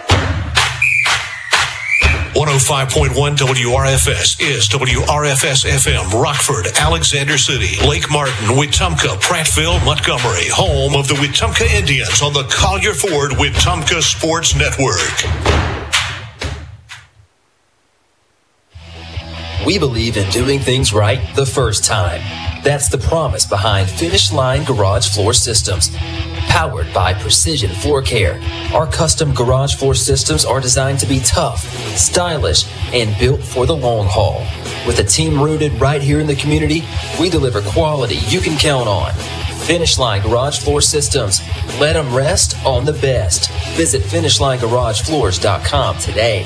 one oh five point one W R F S is W R F S F M, Rockford, Alexander City, Lake Martin, Wetumpka, Prattville, Montgomery, home of the Wetumpka Indians on the Collier Ford Wetumpka Sports Network. We believe in doing things right the first time. That's the promise behind Finish Line Garage Floor Systems. Powered by Precision Floor Care, our custom garage floor systems are designed to be tough, stylish, and built for the long haul. With a team rooted right here in the community, we deliver quality you can count on. Finish Line Garage Floor Systems. Let them rest on the best. Visit finish line garage floors dot com today.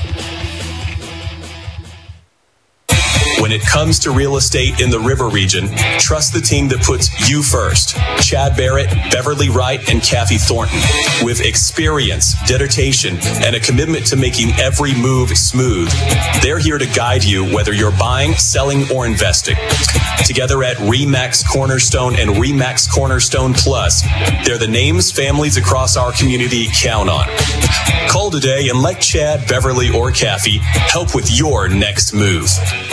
When it comes to real estate in the River Region, trust the team that puts you first. Chad Barrett, Beverly Wright, and Kathy Thornton. With experience, dedication, and a commitment to making every move smooth, they're here to guide you whether you're buying, selling, or investing. Together at RE/MAX Cornerstone and RE/MAX Cornerstone Plus, they're the names families across our community count on. Call today and let Chad, Beverly, or Kathy help with your next move.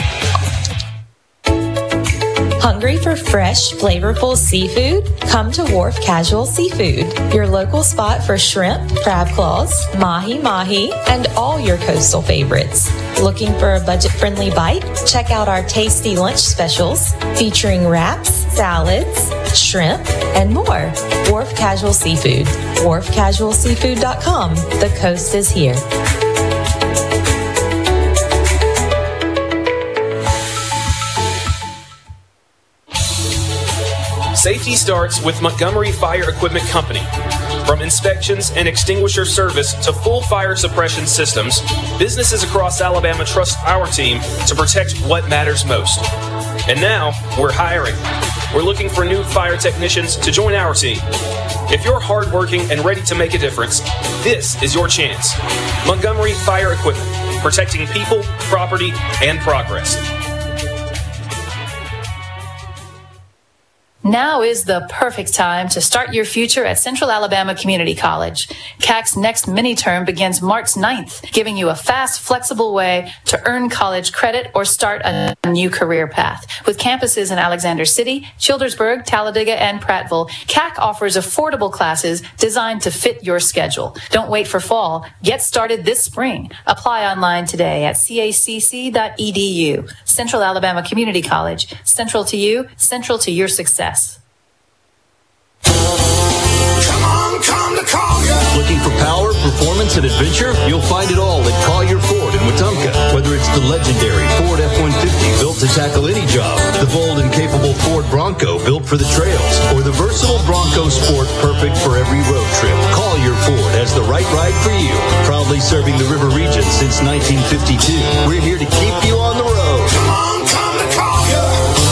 Hungry for fresh, flavorful seafood? Come to Wharf Casual Seafood, your local spot for shrimp, crab claws, mahi-mahi, and all your coastal favorites. Looking for a budget-friendly bite? Check out our tasty lunch specials featuring wraps, salads, shrimp, and more. Wharf Casual Seafood, wharf casual seafood dot com. The coast is here. Safety starts with Montgomery Fire Equipment Company. From inspections and extinguisher service to full fire suppression systems, businesses across Alabama trust our team to protect what matters most. And now, we're hiring. We're looking for new fire technicians to join our team. If you're hardworking and ready to make a difference, this is your chance. Montgomery Fire Equipment, protecting people, property, and progress. Now is the perfect time to start your future at Central Alabama Community College. C A C's next mini-term begins March ninth, giving you a fast, flexible way to earn college credit or start a new career path. With campuses in Alexander City, Childersburg, Talladega, and Prattville, C A C offers affordable classes designed to fit your schedule. Don't wait for fall. Get started this spring. Apply online today at c a c c dot e d u. Central Alabama Community College. Central to you, central to your success. Come on, come to Collier. Looking for power, performance, and adventure? You'll find it all at Collier Ford in Wetumpka. Whether it's the legendary Ford F one fifty built to tackle any job, the bold and capable Ford Bronco built for the trails, or the versatile Bronco Sport perfect for every road trip, Collier Ford has the right ride for you. Proudly serving the River Region since nineteen fifty-two. We're here to keep you on the road. Come on, come to Collier.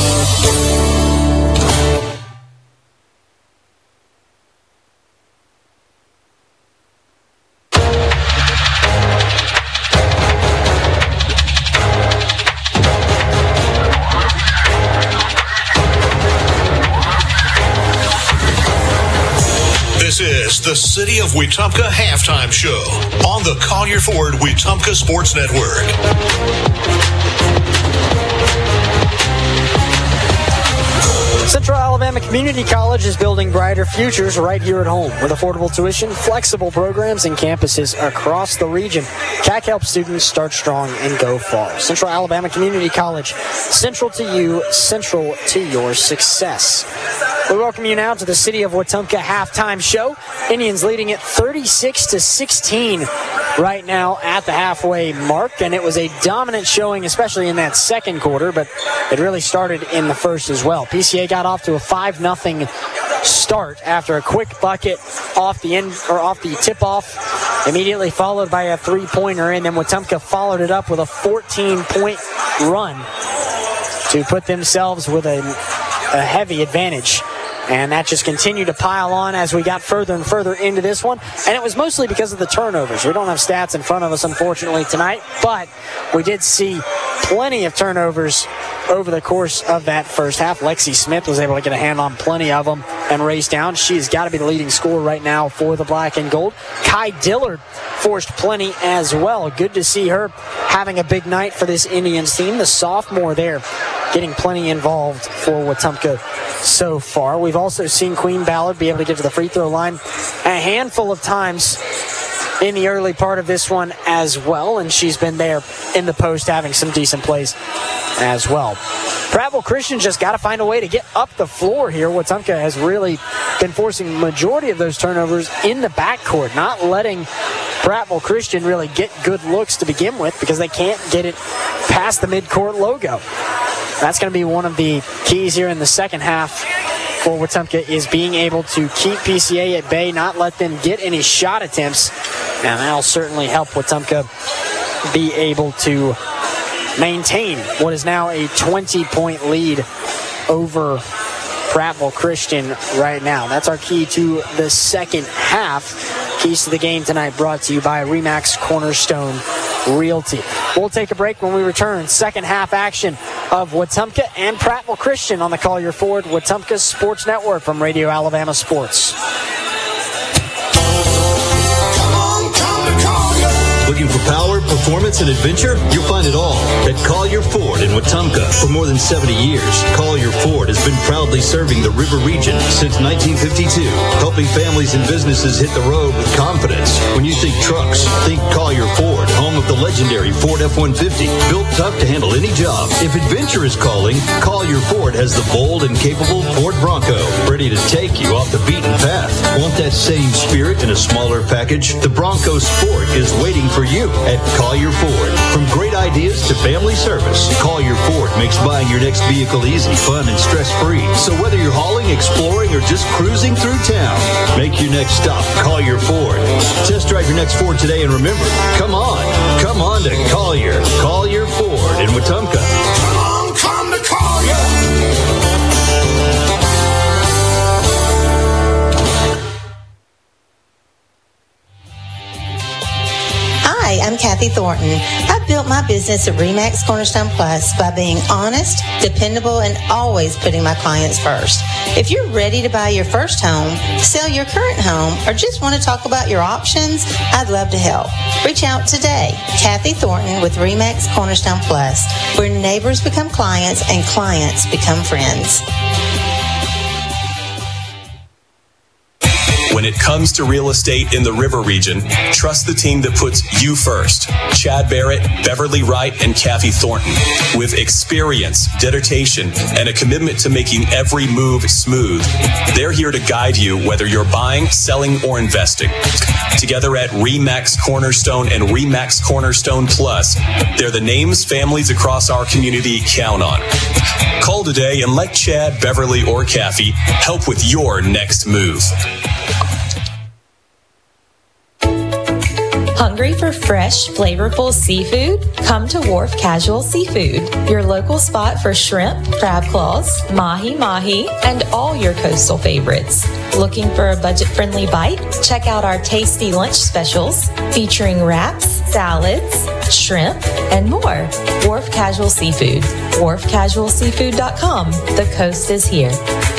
This is the City of Wetumpka Halftime Show on the Collier Ford Wetumpka Sports Network. Central Alabama Community College is building brighter futures right here at home with affordable tuition, flexible programs, and campuses across the region. C A C helps students start strong and go far. Central Alabama Community College, central to you, central to your success. We welcome you now to the City of Wetumpka halftime show. Indians leading it thirty-six to sixteen right now at the halfway mark, and it was a dominant showing, especially in that second quarter, but it really started in the first as well. P C A got off to a five nothing start after a quick bucket off the end or off the tip-off, immediately followed by a three-pointer, and then Wetumpka followed it up with a fourteen-point run to put themselves with a, a heavy advantage. And that just continued to pile on as we got further and further into this one. And it was mostly because of the turnovers. We don't have stats in front of us, unfortunately, tonight. But we did see plenty of turnovers over the course of that first half. Lexi Smith was able to get a hand on plenty of them and race down. She's got to be the leading scorer right now for the Black and Gold. Kai Dillard forced plenty as well. Good to see her having a big night for this Indians team. The sophomore there getting plenty involved for Wetumpka so far. We've also seen Queen Ballard be able to get to the free throw line a handful of times in the early part of this one as well, and she's been there in the post having some decent plays as well. Prattville Christian just got to find a way to get up the floor here. Wetumpka has really been forcing the majority of those turnovers in the backcourt, not letting Prattville Christian really get good looks to begin with because they can't get it past the midcourt logo. That's going to be one of the keys here in the second half for Wetumpka, is being able to keep P C A at bay, not let them get any shot attempts, and that'll certainly help Wetumpka be able to maintain what is now a twenty-point lead over Prattville Christian right now. That's our key to the second half. Keys to the game tonight brought to you by RE/MAX Cornerstone Realty. We'll take a break. When we return. Second half action of Wetumpka and Prattville Christian on the Collier Ford Wetumpka Sports Network from Radio Alabama Sports. Looking for power, performance, and adventure? You'll find it all at Collier Ford in Wetumpka. For more than seventy years, Collier Ford has been proudly serving the River region since nineteen fifty-two, helping families and businesses hit the road with confidence. When you think trucks, think Collier Ford, home of the legendary Ford F one fifty, built tough to handle any job. If adventure is calling, Collier Ford has the bold and capable Ford Bronco, ready to take you off the beaten path. Want that same spirit in a smaller package? The Bronco Sport is waiting for you at Collier Ford. From great ideas to family service, Collier Ford makes buying your next vehicle easy, fun, and stress-free. So whether you're hauling, exploring, or just cruising through town, make your next stop Collier Ford. Test drive your next Ford today, and remember, come on, come on to Collier. Collier Ford in Wetumpka. Come on, come to Collier. Hi, I'm Kathy Thornton. I've built my business at RE/MAX Cornerstone Plus by being honest, dependable, and always putting my clients first. If you're ready to buy your first home, sell your current home, or just want to talk about your options, I'd love to help. Reach out today. Kathy Thornton with RE/MAX Cornerstone Plus, where neighbors become clients and clients become friends. When it comes to real estate in the River region, trust the team that puts you first. Chad Barrett, Beverly Wright, and Kathy Thornton. With experience, dedication, and a commitment to making every move smooth, they're here to guide you whether you're buying, selling, or investing. Together at RE/MAX Cornerstone and RE/MAX Cornerstone Plus, they're the names families across our community count on. Call today and let Chad, Beverly, or Kathy help with your next move. Hungry for fresh, flavorful seafood? Come to Wharf Casual Seafood, your local spot for shrimp, crab claws, mahi-mahi, and all your coastal favorites. Looking for a budget-friendly bite? Check out our tasty lunch specials featuring wraps, salads, shrimp, and more. Wharf Casual Seafood, wharf casual seafood dot com. The coast is here.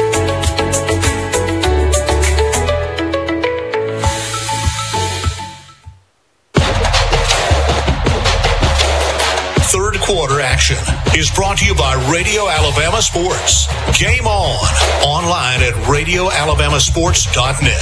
Third quarter action is brought to you by Radio Alabama Sports. Game on. Online at radio alabama sports dot net.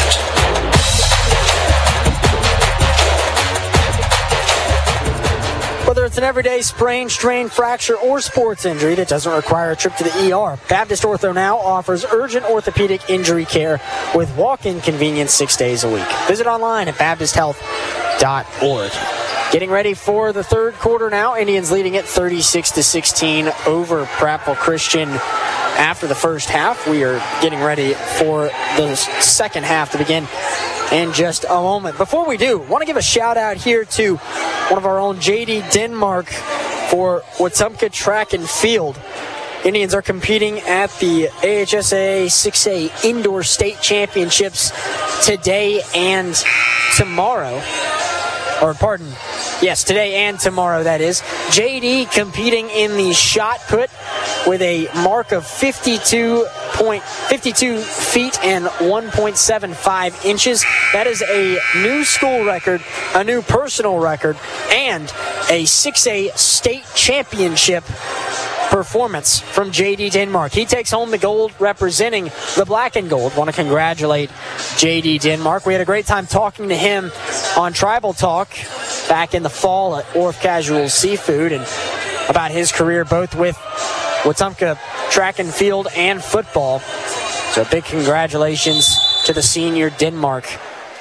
Whether it's an everyday sprain, strain, fracture, or sports injury that doesn't require a trip to the E R, Baptist Ortho now offers urgent orthopedic injury care with walk-in convenience six days a week. Visit online at baptist health dot org. Getting ready for the third quarter now. Indians leading it thirty-six to sixteen over Prattville Christian after the first half. We are getting ready for the second half to begin in just a moment. Before we do, want to give a shout out here to one of our own, J D Denmark, for Wetumpka Track and Field. Indians are competing at the A H S A A six A Indoor State Championships today and tomorrow. Or pardon, yes, today and tomorrow, that is. J D competing in the shot put with a mark of fifty-two point fifty-two feet and one point seven five inches. That is a new school record, a new personal record, and a six A state championship performance from J D Denmark. He takes home the gold representing the black and gold. Want to congratulate J D Denmark. We had a great time talking to him on Tribal Talk back in the fall at Wharf Casual Seafood and about his career both with Wetumpka Track and Field and football. So big congratulations to the senior Denmark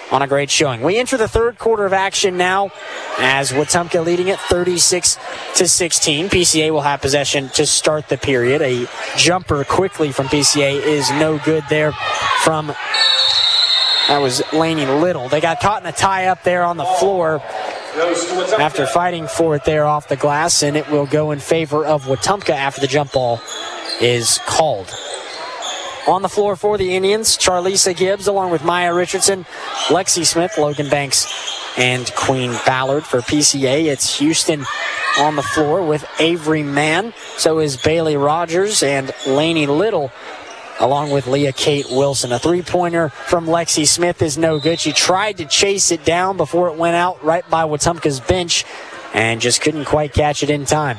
on a great showing. We enter the third quarter of action now as Wetumpka leading it thirty-six to sixteen. P C A will have possession to start the period. A jumper quickly from P C A is no good there from, that was Laney Little. They got caught in a tie up there on the floor after fighting for it there off the glass, and it will go in favor of Wetumpka after the jump ball is called. On the floor for the Indians, Charlisa Gibbs along with Maya Richardson, Lexi Smith, Logan Banks, and Queen Ballard. For P C A, it's Houston on the floor with Avery Mann. So is Bailey Rogers and Laney Little along with Leah Kate Wilson. A three-pointer from Lexi Smith is no good. She tried to chase it down before it went out right by Wetumpka's bench and just couldn't quite catch it in time.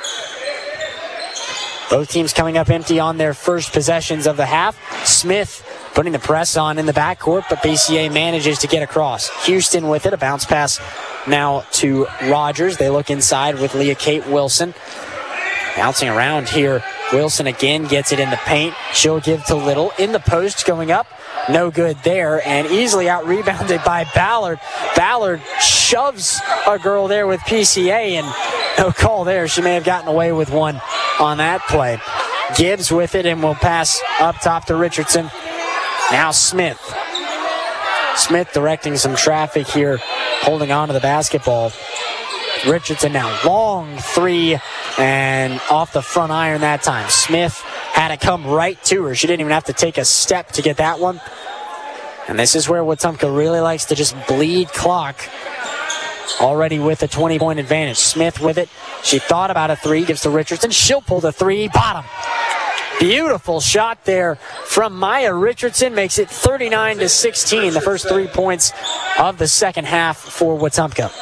Both teams coming up empty on their first possessions of the half. Smith putting the press on in the backcourt, but P C A manages to get across. Houston with it, a bounce pass now to Rogers. They look inside with Leah Kate Wilson. Bouncing around here. Wilson again gets it in the paint. She'll give to Little. In the post going up. No good there, and easily out-rebounded by Ballard. Ballard shoves a girl there with P C A, and no call there. She may have gotten away with one on that play. Gibbs with it, and will pass up top to Richardson. Now Smith. Smith directing some traffic here, holding on to the basketball. Richardson now, long three, and off the front iron that time. Smith had to come right to her. She didn't even have to take a step to get that one. And this is where Wetumpka really likes to just bleed clock. Already with a twenty-point advantage. Smith with it. She thought about a three, gives to Richardson. She'll pull the three, bottom. Beautiful shot there from Maya Richardson. Makes it thirty-nine to sixteen. The first three points of the second half for Wetumpka.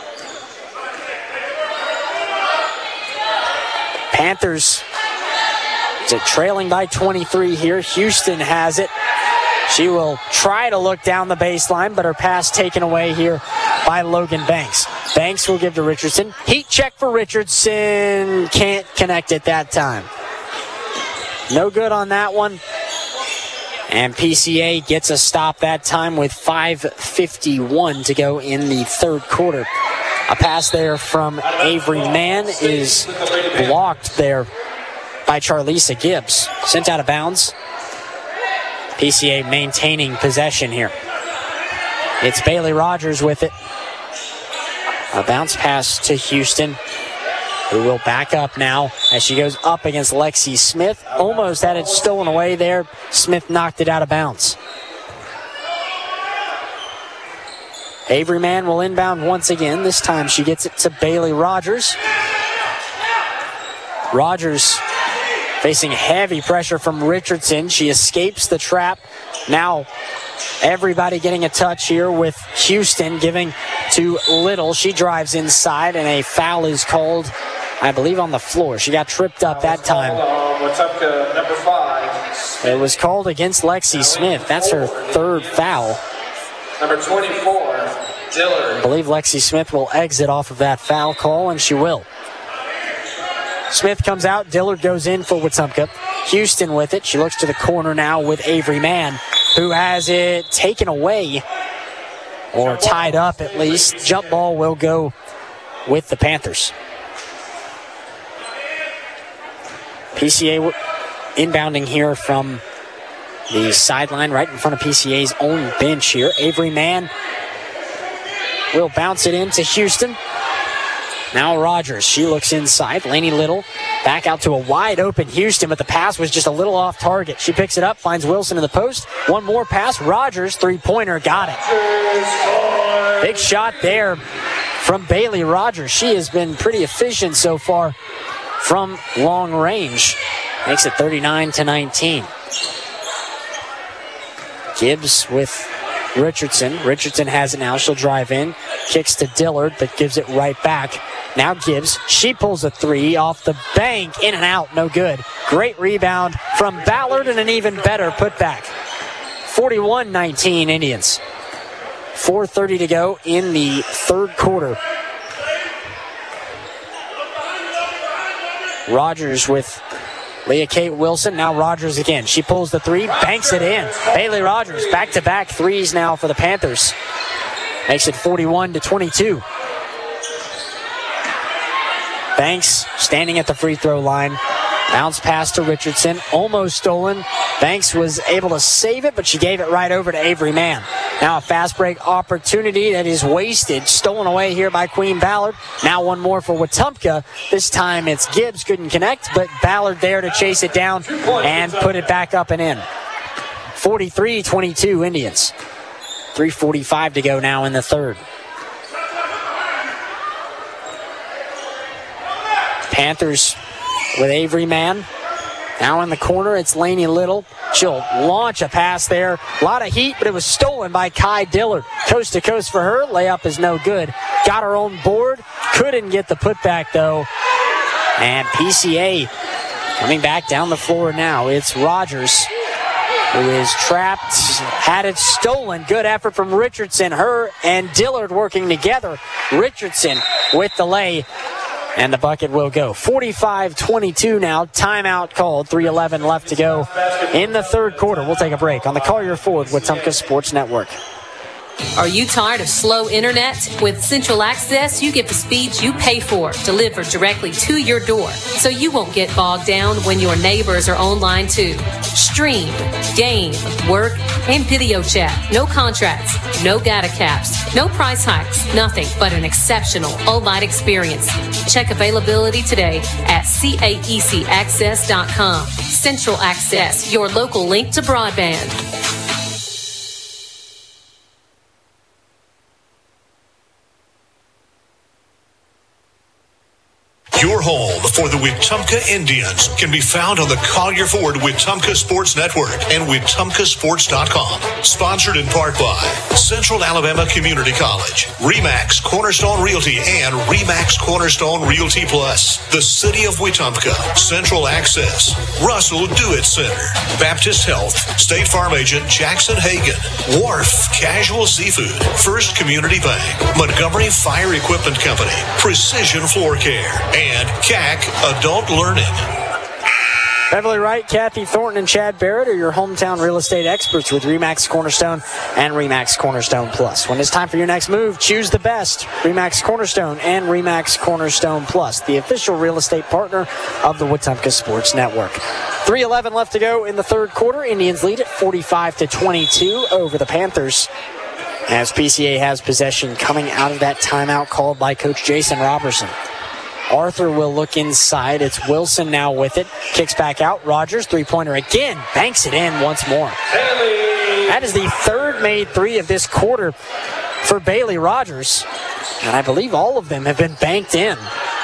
Panthers trailing by twenty-three here. Houston has it. She will try to look down the baseline, but her pass taken away here by Logan Banks. Banks will give to Richardson. Heat check for Richardson. Can't connect it that time. No good on that one. And P C A gets a stop that time with five fifty-one to go in the third quarter. A pass there from Avery Mann is blocked there by Charlisa Gibbs. Sent out of bounds. P C A maintaining possession here. It's Bailey Rogers with it. A bounce pass to Houston, who will back up now as she goes up against Lexi Smith. Almost had it stolen away there. Smith knocked it out of bounds. Avery Mann will inbound once again. This time she gets it to Bailey Rogers. Rogers facing heavy pressure from Richardson. She escapes the trap. Now everybody getting a touch here with Houston giving to Little. She drives inside and a foul is called, I believe, on the floor. She got tripped up that time. Wetumpka, number five. It was called against Lexi Smith. That's her third foul. Number twenty-four, Dillard. I believe Lexi Smith will exit off of that foul call, and she will. Smith comes out. Dillard goes in for Wetumpka. Houston with it. She looks to the corner now with Avery Mann, who has it taken away, or tied up at least. Jump ball will go with the Panthers. P C A inbounding here from the sideline right in front of P C A's own bench here. Avery Mann will bounce it into Houston. Now Rogers, she looks inside. Laney Little back out to a wide open Houston, but the pass was just a little off target. She picks it up, finds Wilson in the post. One more pass. Rogers, three-pointer, got it. Big shot there from Bailey Rogers. She has been pretty efficient so far from long range. Makes it thirty-nine to nineteen. Gibbs with Richardson. Richardson has it now. She'll drive in. Kicks to Dillard, but gives it right back. Now Gibbs. She pulls a three off the bank. In and out. No good. Great rebound from Ballard and an even better putback. forty-one nineteen Indians. four thirty to go in the third quarter. Rogers with Leah Kate Wilson, now Rogers again. She pulls the three, banks it in. Bailey Rogers, back-to-back threes now for the Panthers. Makes it forty-one to twenty-two. Banks standing at the free throw line. Bounce pass to Richardson, almost stolen. Banks was able to save it, but she gave it right over to Avery Mann. Now a fast break opportunity that is wasted. Stolen away here by Queen Ballard. Now one more for Wetumpka. This time it's Gibbs, couldn't connect, but Ballard there to chase it down and put it back up and in. forty-three twenty-two Indians. three forty-five to go now in the third. Panthers with Avery Mann. Now in the corner, it's Lainey Little. She'll launch a pass there. A lot of heat, but it was stolen by Kai Dillard. Coast to coast for her. Layup is no good. Got her own board. Couldn't get the putback, though. And P C A coming back down the floor now. It's Rogers, who is trapped. Had it stolen. Good effort from Richardson. Her and Dillard working together. Richardson with the lay. And the bucket will go. forty-five twenty-two now. Timeout called. three eleven left to go in the third quarter. We'll take a break on the Collier Ford Wetumpka Sports Network. Are you tired of slow internet? With Central Access, you get the speeds you pay for delivered directly to your door, so you won't get bogged down when your neighbors are online too. Stream, game, work, and video chat. No contracts, no data caps, no price hikes, nothing but an exceptional all-night experience. Check availability today at C A E C access dot com. Central Access, your local link to broadband. Your home for the Wetumpka Indians can be found on the Collier Ford Wetumpka Sports Network and Wetumpka Sports dot com. Sponsored in part by Central Alabama Community College, Remax Cornerstone Realty and Remax Cornerstone Realty Plus, the City of Wetumpka, Central Access, Russell Do-It Center, Baptist Health, State Farm Agent Jackson Hagan, Wharf Casual Seafood, First Community Bank, Montgomery Fire Equipment Company, Precision Floor Care, and And C A C Adult Learning. Beverly Wright, Kathy Thornton, and Chad Barrett are your hometown real estate experts with RE/MAX Cornerstone and RE/MAX Cornerstone Plus. When it's time for your next move, choose the best. RE/MAX Cornerstone and RE/MAX Cornerstone Plus, the official real estate partner of the Wetumpka Sports Network. three eleven left to go in the third quarter. Indians lead at forty-five to twenty-two over the Panthers, as P C A has possession coming out of that timeout called by Coach Jason Robertson. Arthur will look inside. It's Wilson now with it. Kicks back out. Rogers, three-pointer again. Banks it in once more. Bailey. That is the third made three of this quarter for Bailey Rogers. And I believe all of them have been banked in.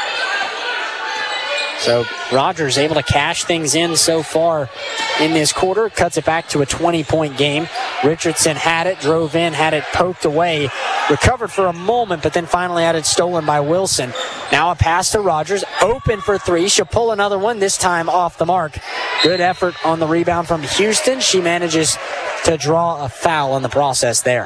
So Rogers able to cash things in so far in this quarter. Cuts it back to a twenty-point game. Richardson had it, drove in, had it poked away. Recovered for a moment, but then finally had it stolen by Wilson. Now a pass to Rogers. Open for three. She'll pull another one, this time off the mark. Good effort on the rebound from Houston. She manages to draw a foul in the process there.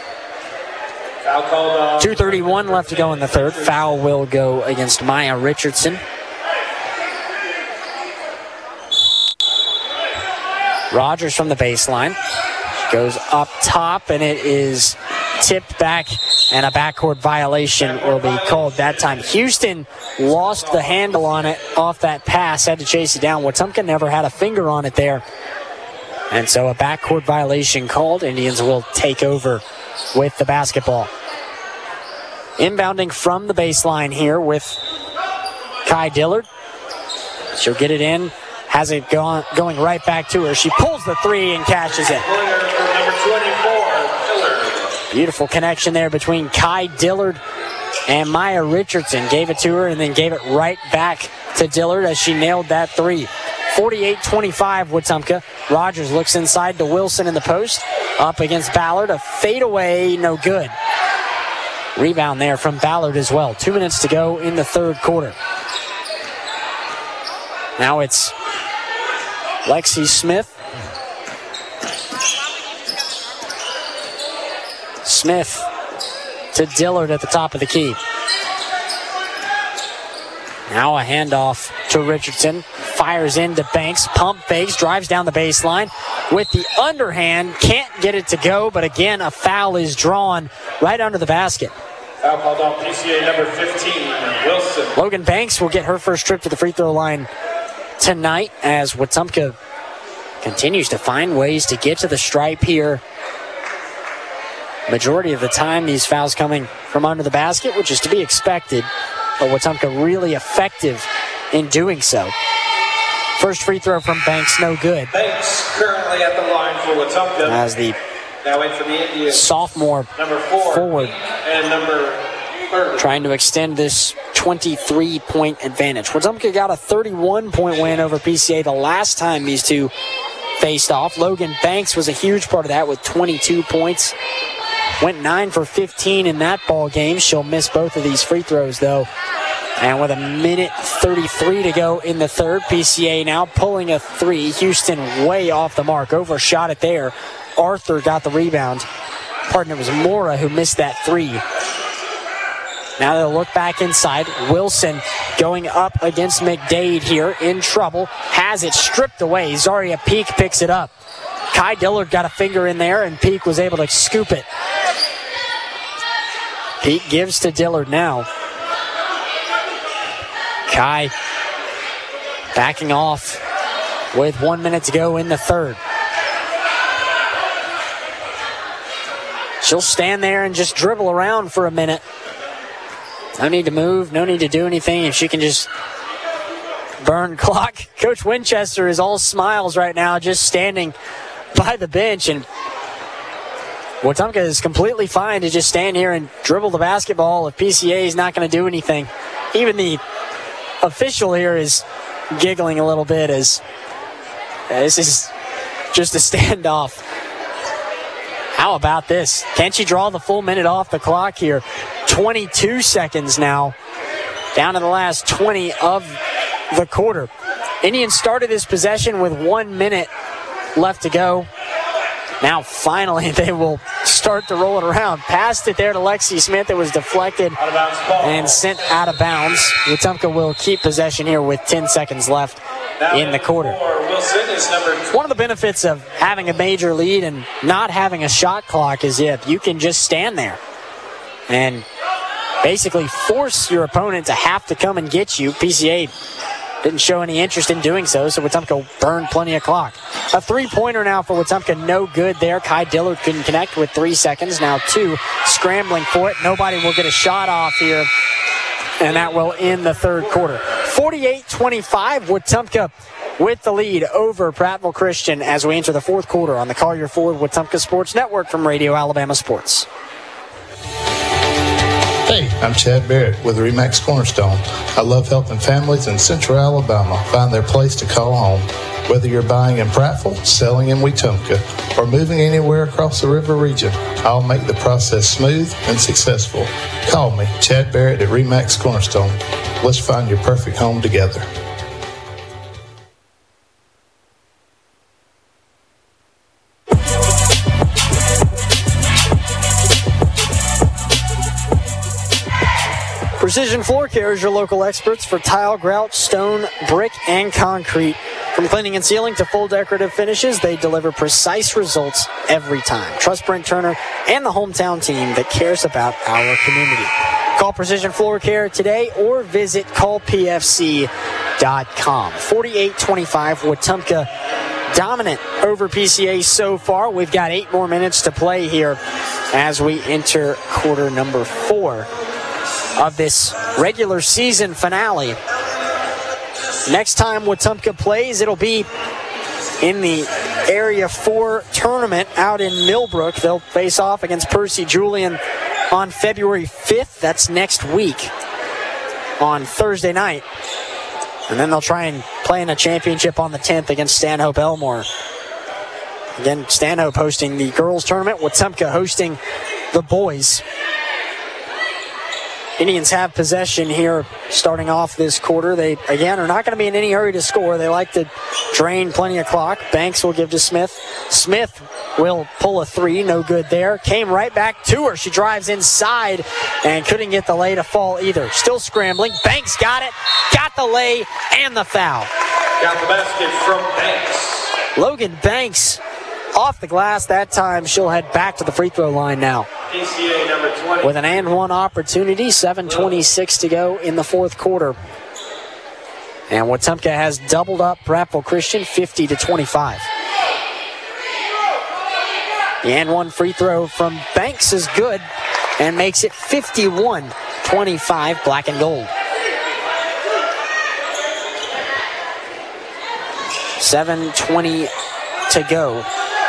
two thirty-one left to go in the third. Foul will go against Maya Richardson. Rogers from the baseline. Goes up top, and it is tipped back, and a backcourt violation will be called that time. Houston lost the handle on it off that pass, had to chase it down. Wetumpka never had a finger on it there. And so a backcourt violation called. Indians will take over with the basketball. Inbounding from the baseline here with Kai Dillard. She'll get it in. Has it gone, going right back to her. She pulls the three and catches it. Beautiful connection there between Kai Dillard and Maya Richardson. Gave it to her and then gave it right back to Dillard as she nailed that three. forty-eight twenty-five Wetumpka. Rogers looks inside to Wilson in the post. Up against Ballard. A fadeaway, no good. Rebound there from Ballard as well. Two minutes to go in the third quarter. Now it's Lexi Smith. Smith to Dillard at the top of the key. Now a handoff to Richardson. Fires into Banks. Pump fakes. Drives down the baseline with the underhand. Can't get it to go, but again, a foul is drawn right under the basket. Foul called on P C A number fifteen, Wilson. Logan Banks will get her first trip to the free throw line tonight as Wetumpka continues to find ways to get to the stripe here. Majority of the time, these fouls coming from under the basket, which is to be expected, but Wetumpka really effective in doing so. First free throw from Banks, no good. Banks currently at the line for Wetumpka. As the now in for the Indians, sophomore number four, forward and number thirty. Trying to extend this twenty-three point advantage. Wetumpka got a thirty-one point win over P C A the last time these two faced off. Logan Banks was a huge part of that with twenty-two points. Went nine for fifteen in that ball game. She'll miss both of these free throws, though. And with a minute thirty-three to go in the third, P C A now pulling a three. Houston way off the mark. Overshot it there. Arthur got the rebound. Pardon, it was Mora who missed that three. Now they'll look back inside. Wilson going up against McDade here, in trouble. Has it stripped away. Zaria Peak picks it up. Kai Dillard got a finger in there, and Peak was able to scoop it. Peak gives to Dillard now. Kai backing off with one minute to go in the third. She'll stand there and just dribble around for a minute. No need to move, no need to do anything. If she can just burn clock. Coach Winchester is all smiles right now, just standing by the bench. And Wetumpka is completely fine to just stand here and dribble the basketball if P C A is not going to do anything. Even the official here is giggling a little bit as uh, this is just a standoff. How about this? Can she draw the full minute off the clock here? twenty-two seconds now. Down to the last twenty of the quarter. Indians started this possession with one minute left to go. Now finally they will start to roll it around. Passed it there to Lexi Smith. It was deflected and sent out of bounds. Wetumpka will keep possession here with ten seconds left in the quarter. One of the benefits of having a major lead and not having a shot clock is if you can just stand there and basically force your opponent to have to come and get you. P C A didn't show any interest in doing so, so Wetumpka burned plenty of clock. A three-pointer now for Wetumpka, no good there. Kai Dillard couldn't connect with three seconds. Now two, scrambling for it. Nobody will get a shot off here, and that will end the third quarter. forty-eight twenty-five, Wetumpka with the lead over Prattville Christian as we enter the fourth quarter on the Collier Ford Wetumpka Sports Network from Radio Alabama Sports. Hey, I'm Chad Barrett with RE/MAX Cornerstone. I love helping families in Central Alabama find their place to call home. Whether you're buying in Prattville, selling in Wetumpka, or moving anywhere across the river region, I'll make the process smooth and successful. Call me, Chad Barrett at RE/MAX Cornerstone. Let's find your perfect home together. Precision Floor Care is your local experts for tile, grout, stone, brick, and concrete. From cleaning and sealing to full decorative finishes, they deliver precise results every time. Trust Brent Turner and the hometown team that cares about our community. Call Precision Floor Care today or visit call p f c dot com. forty-eight twenty-five, Wetumpka dominant over P C A so far. We've got eight more minutes to play here as we enter quarter number four of this regular season finale. Next time Wetumpka plays, it'll be in the Area four tournament out in Millbrook. They'll face off against Percy Julian on February fifth. That's next week on Thursday night. And then they'll try and play in a championship on the tenth against Stanhope Elmore. Again, Stanhope hosting the girls tournament, Wetumpka hosting the boys. Indians have possession here starting off this quarter. They, again, are not going to be in any hurry to score. They like to drain plenty of clock. Banks will give to Smith. Smith will pull a three. No good there. Came right back to her. She drives inside and couldn't get the lay to fall either. Still scrambling. Banks got it. Got the lay and the foul. Got the basket from Banks. Logan Banks off the glass that time. She'll head back to the free throw line now. P C A number twenty. With an and one opportunity, seven twenty-six to go in the fourth quarter. And Wetumpka has doubled up Prattville Christian fifty to twenty-five. The and one free throw from Banks is good and makes it fifty-one twenty-five, black and gold. seven twenty to go.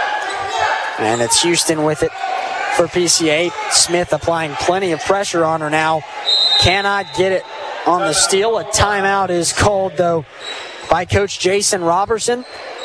And it's Houston with it for P C A. Smith applying plenty of pressure on her now. Cannot get it on the steal. A timeout is called, though, by Coach Jason Robertson.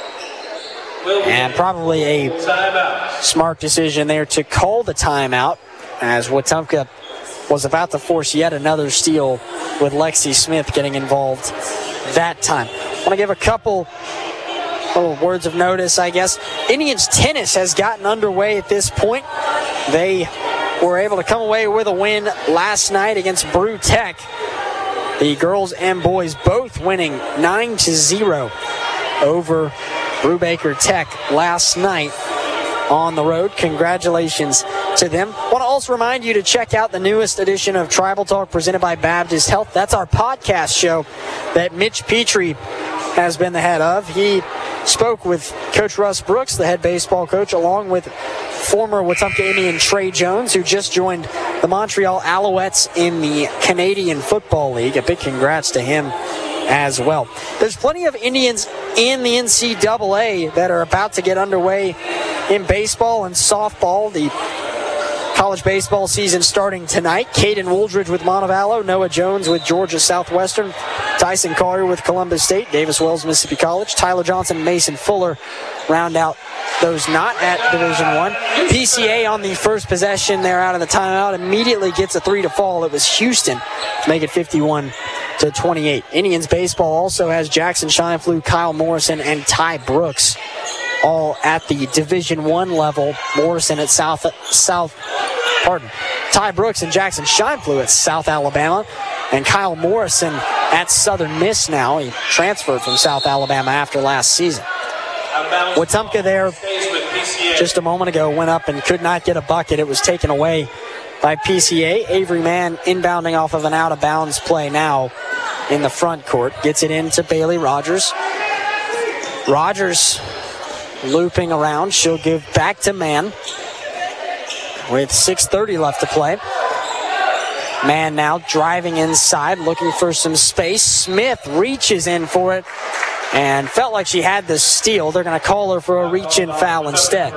And probably a smart decision there to call the timeout, as Wetumpka was about to force yet another steal with Lexi Smith getting involved that time. I want to give a couple little words of notice, I guess. Indians tennis has gotten underway at this point. They were able to come away with a win last night against Brew Tech. The girls and boys both winning nine to zero over Brubaker Tech last night on the road. Congratulations to them. I want to also remind you to check out the newest edition of Tribal Talk presented by Baptist Health. That's our podcast show that Mitch Petrie has been the head of. He spoke with Coach Russ Brooks, the head baseball coach, along with former Wetumpka Indian Trey Jones, who just joined the Montreal Alouettes in the Canadian Football League. A big congrats to him as well. There's plenty of Indians in the N C double A that are about to get underway in baseball and softball. The college baseball season starting tonight. Caden Wooldridge with Montevallo, Noah Jones with Georgia Southwestern, Tyson Collier with Columbus State, Davis Wells, Mississippi College, Tyler Johnson, Mason Fuller round out those not at Division One. P C A on the first possession there out of the timeout immediately gets a three to fall. It was Houston to make it fifty-one to twenty-eight. Indians baseball also has Jackson Shineflew, Kyle Morrison, and Ty Brooks all at the Division One level. Morrison at South South, pardon, Ty Brooks and Jackson Shineflew at South Alabama, and Kyle Morrison at Southern Miss now. He transferred from South Alabama after last season. Wetumpka there just a moment ago went up and could not get a bucket. It was taken away by P C A. Avery Mann inbounding off of an out-of-bounds play now in the front court. Gets it into Bailey Rogers. Rogers looping around. She'll give back to Mann with six thirty left to play. Mann now driving inside, looking for some space. Smith reaches in for it and felt like she had the steal. They're going to call her for a reach-in foul instead.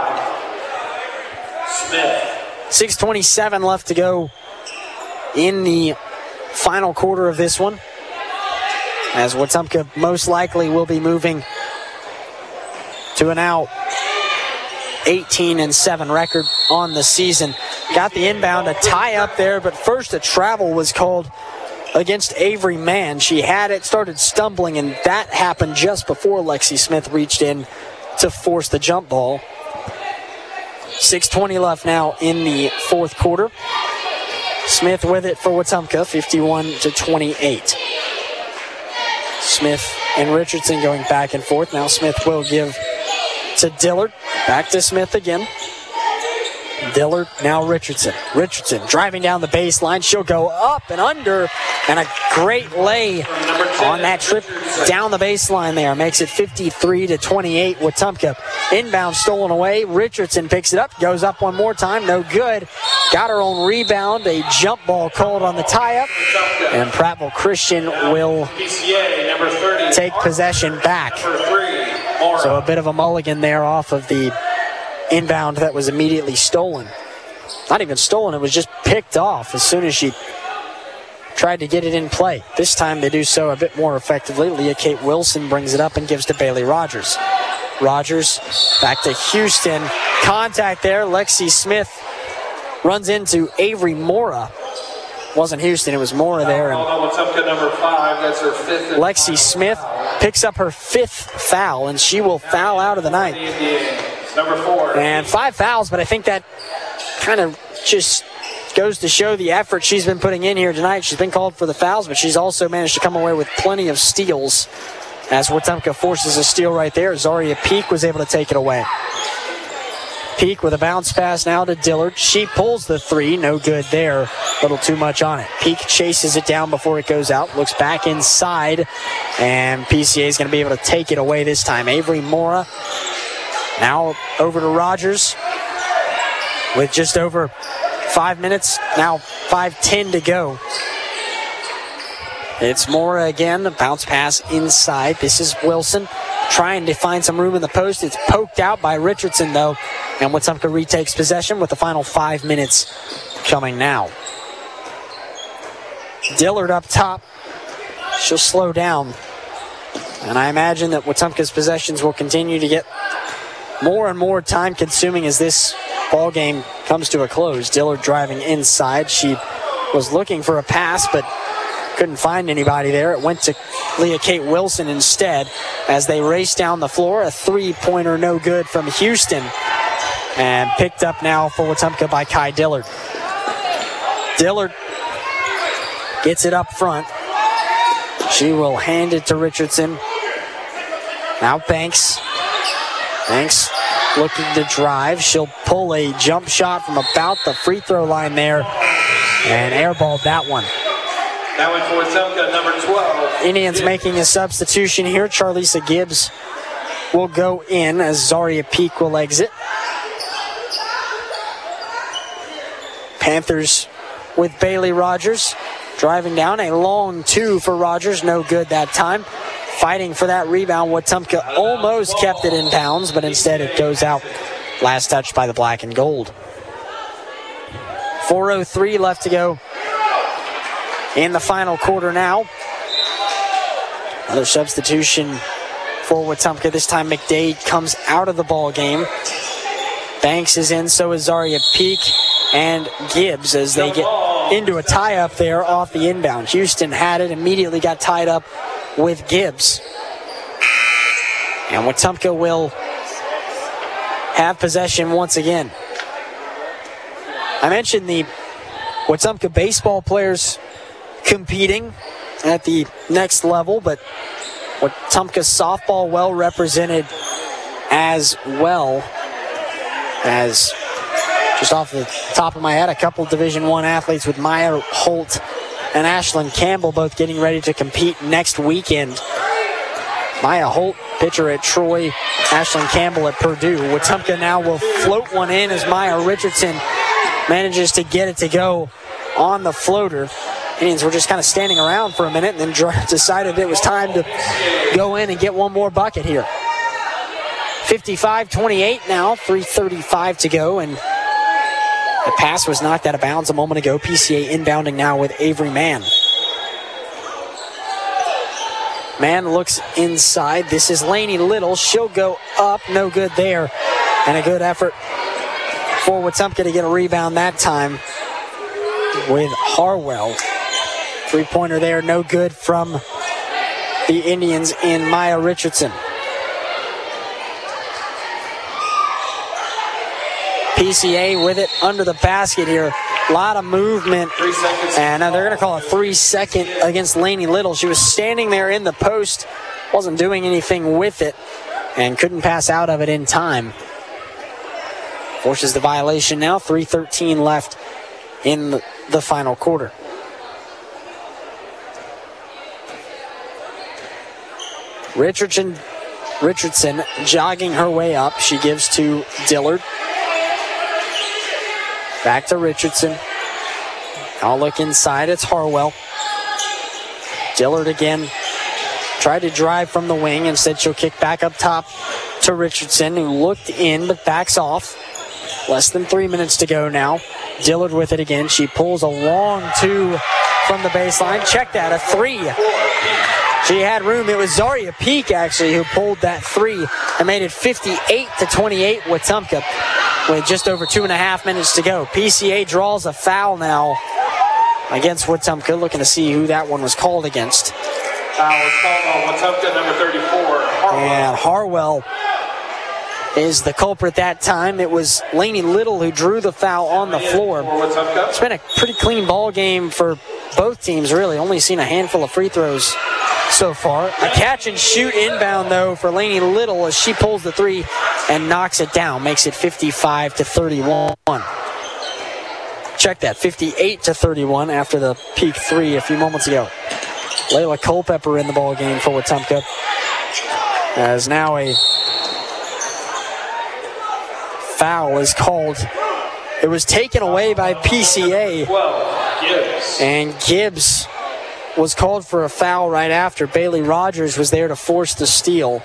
six twenty-seven left to go in the final quarter of this one, as Wetumpka most likely will be moving to a now eighteen and seven record on the season. Got the inbound, a tie up there, but first a travel was called against Avery Mann. She had it, started stumbling, and that happened just before Lexi Smith reached in to force the jump ball. six twenty left now in the fourth quarter. Smith with it for Wetumpka, fifty-one to twenty-eight. Smith and Richardson going back and forth. Now Smith will give to Dillard. Back to Smith again. Dillard, now Richardson. Richardson driving down the baseline. She'll go up and under, and a great lay on that trip down the baseline there. Makes it fifty-three to twenty-eight. Wetumpka inbound stolen away. Richardson picks it up, goes up one more time, no good. Got her own rebound. A jump ball called on the tie-up, and Prattville Christian will take possession back. So a bit of a mulligan there off of the inbound that was immediately stolen. Not even stolen, it was just picked off as soon as she tried to get it in play. This time they do so a bit more effectively. Leah Kate Wilson brings it up and gives to Bailey Rogers. Rogers back to Houston. Contact there. Lexi Smith runs into Avery Mora wasn't Houston, it was Mora there. And Wetumpka number five, that's her fifth. Lexi Smith picks up her fifth foul, and she will foul out of the night. Number four. And five fouls, but I think that kind of just goes to show the effort she's been putting in here tonight. She's been called for the fouls, but she's also managed to come away with plenty of steals as Wetumpka forces a steal right there. Zaria Peak was able to take it away. Peak with a bounce pass now to Dillard. She pulls the three, no good there. A little too much on it. Peak chases it down before it goes out, looks back inside, and P C A is going to be able to take it away this time. Avery Mora now over to Rogers with just over five minutes, now five ten to go. It's Mora again, a bounce pass inside. This is Wilson trying to find some room in the post. It's poked out by Richardson, though, and Wetumpka retakes possession with the final five minutes coming now. Dillard up top. She'll slow down, and I imagine that Wetumpka's possessions will continue to get more and more time-consuming as this ball game comes to a close. Dillard driving inside. She was looking for a pass, but couldn't find anybody there. It went to Leah Kate Wilson instead as they race down the floor. A three-pointer no good from Houston, and picked up now for Wetumpka by Kai Dillard. Dillard gets it up front. She will hand it to Richardson. Now Banks. Banks looking to drive. She'll pull a jump shot from about the free throw line there and airballed that one. That one for Wetumpka, number twelve. Indians making a substitution here. Charlisa Gibbs will go in as Zaria Peak will exit. Panthers with Bailey Rogers driving down. A long two for Rogers. No good that time. Fighting for that rebound. Wetumpka almost kept it in bounds, but instead it goes out. Last touch by the black and gold. four oh three left to go in the final quarter now. Another substitution for Wetumpka. This time McDade comes out of the ball game. Banks is in, so is Zaria Peak and Gibbs as they get into a tie-up there off the inbound. Houston had it, immediately got tied up with Gibbs. And Wetumpka will have possession once again. I mentioned the Wetumpka baseball players competing at the next level, but Wetumpka softball well represented as well, as just off the top of my head, a couple Division One athletes with Maya Holt and Ashlyn Campbell both getting ready to compete next weekend. Maya Holt, pitcher at Troy, Ashlyn Campbell at Purdue. Wetumpka now will float one in as Maya Richardson manages to get it to go on the floater. Indians were just kind of standing around for a minute and then decided it was time to go in and get one more bucket here. fifty-five twenty-eight now, three thirty-five to go, and the pass was knocked out of bounds a moment ago. P C A inbounding now with Avery Mann. Mann looks inside. This is Lainey Little. She'll go up. No good there. And a good effort for Wetumpka to get a rebound that time with Harwell. Three-pointer there. No good from the Indians in Maya Richardson. P C A with it under the basket here. A lot of movement. And now they're going to call a three-second against Lainey Little. She was standing there in the post, wasn't doing anything with it, and couldn't pass out of it in time. Forces the violation now. three thirteen left in the, the final quarter. Richardson, Richardson jogging her way up. She gives to Dillard. Back to Richardson. I'll look inside. It's Harwell. Dillard again. Tried to drive from the wing. Instead, she'll kick back up top to Richardson, who looked in but backs off. Less than three minutes to go now. Dillard with it again. She pulls a long two from the baseline. Check that, a three. She had room. It was Zaria Peak, actually, who pulled that three and made it fifty-eight to twenty-eight Wetumpka with just over two and a half minutes to go. P C A draws a foul now against Wetumpka. Looking to see who that one was called against. Foul was called on Wetumpka, number thirty-four, Harwell. And Harwell is the culprit that time. It was Laney Little who drew the foul on the floor. It's been a pretty clean ball game for both teams, really. Only seen a handful of free throws so far. A catch and shoot inbound, though, for Laney Little as she pulls the three and knocks it down. Makes it fifty-five to thirty-one. Check that, fifty-eight to thirty-one after the peak three a few moments ago. Layla Culpepper in the ball game for Wetumpka. As now a foul is called. It was taken away by P C A. And Gibbs was called for a foul right after. Bailey Rogers was there to force the steal.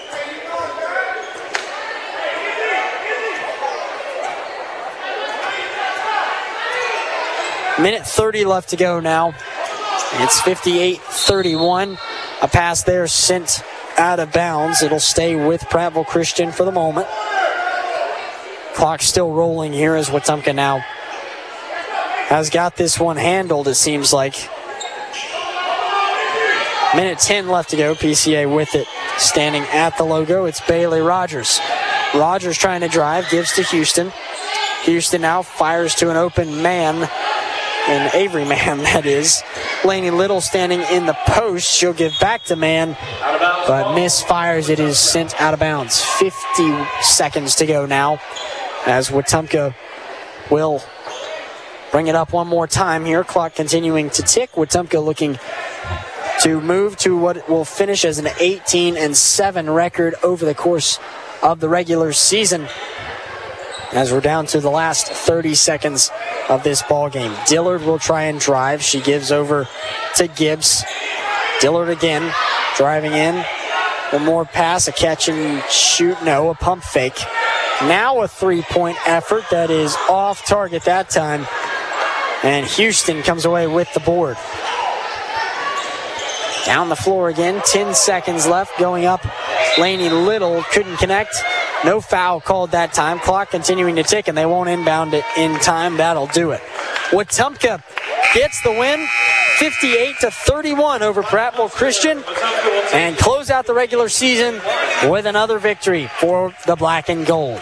Minute thirty left to go now. It's fifty-eight thirty-one. A pass there sent out of bounds. It'll stay with Prattville Christian for the moment. Clock still rolling here as Wetumpka now has got this one handled, it seems like. Minute ten left to go. P C A with it. Standing at the logo, it's Bailey Rogers. Rogers trying to drive, gives to Houston. Houston now fires to an open man. An Avery man, that is. Laney Little standing in the post. She'll give back to man, but misfires. It is sent out of bounds. fifty seconds to go now as Wetumpka will bring it up one more time here. Clock continuing to tick. Wetumpka looking to move to what will finish as an eighteen and seven record over the course of the regular season, as we're down to the last thirty seconds of this ball game. Dillard will try and drive. She gives over to Gibbs. Dillard again, driving in. One more pass, a catch and shoot. No, a pump fake. Now a three-point effort that is off target that time. And Houston comes away with the board. Down the floor again, ten seconds left. Going up, Laney Little couldn't connect. No foul called that time. Clock continuing to tick, and they won't inbound it in time. That'll do it. Wetumpka gets the win, fifty-eight to thirty-one over Prattville Christian, and close out the regular season with another victory for the Black and Gold.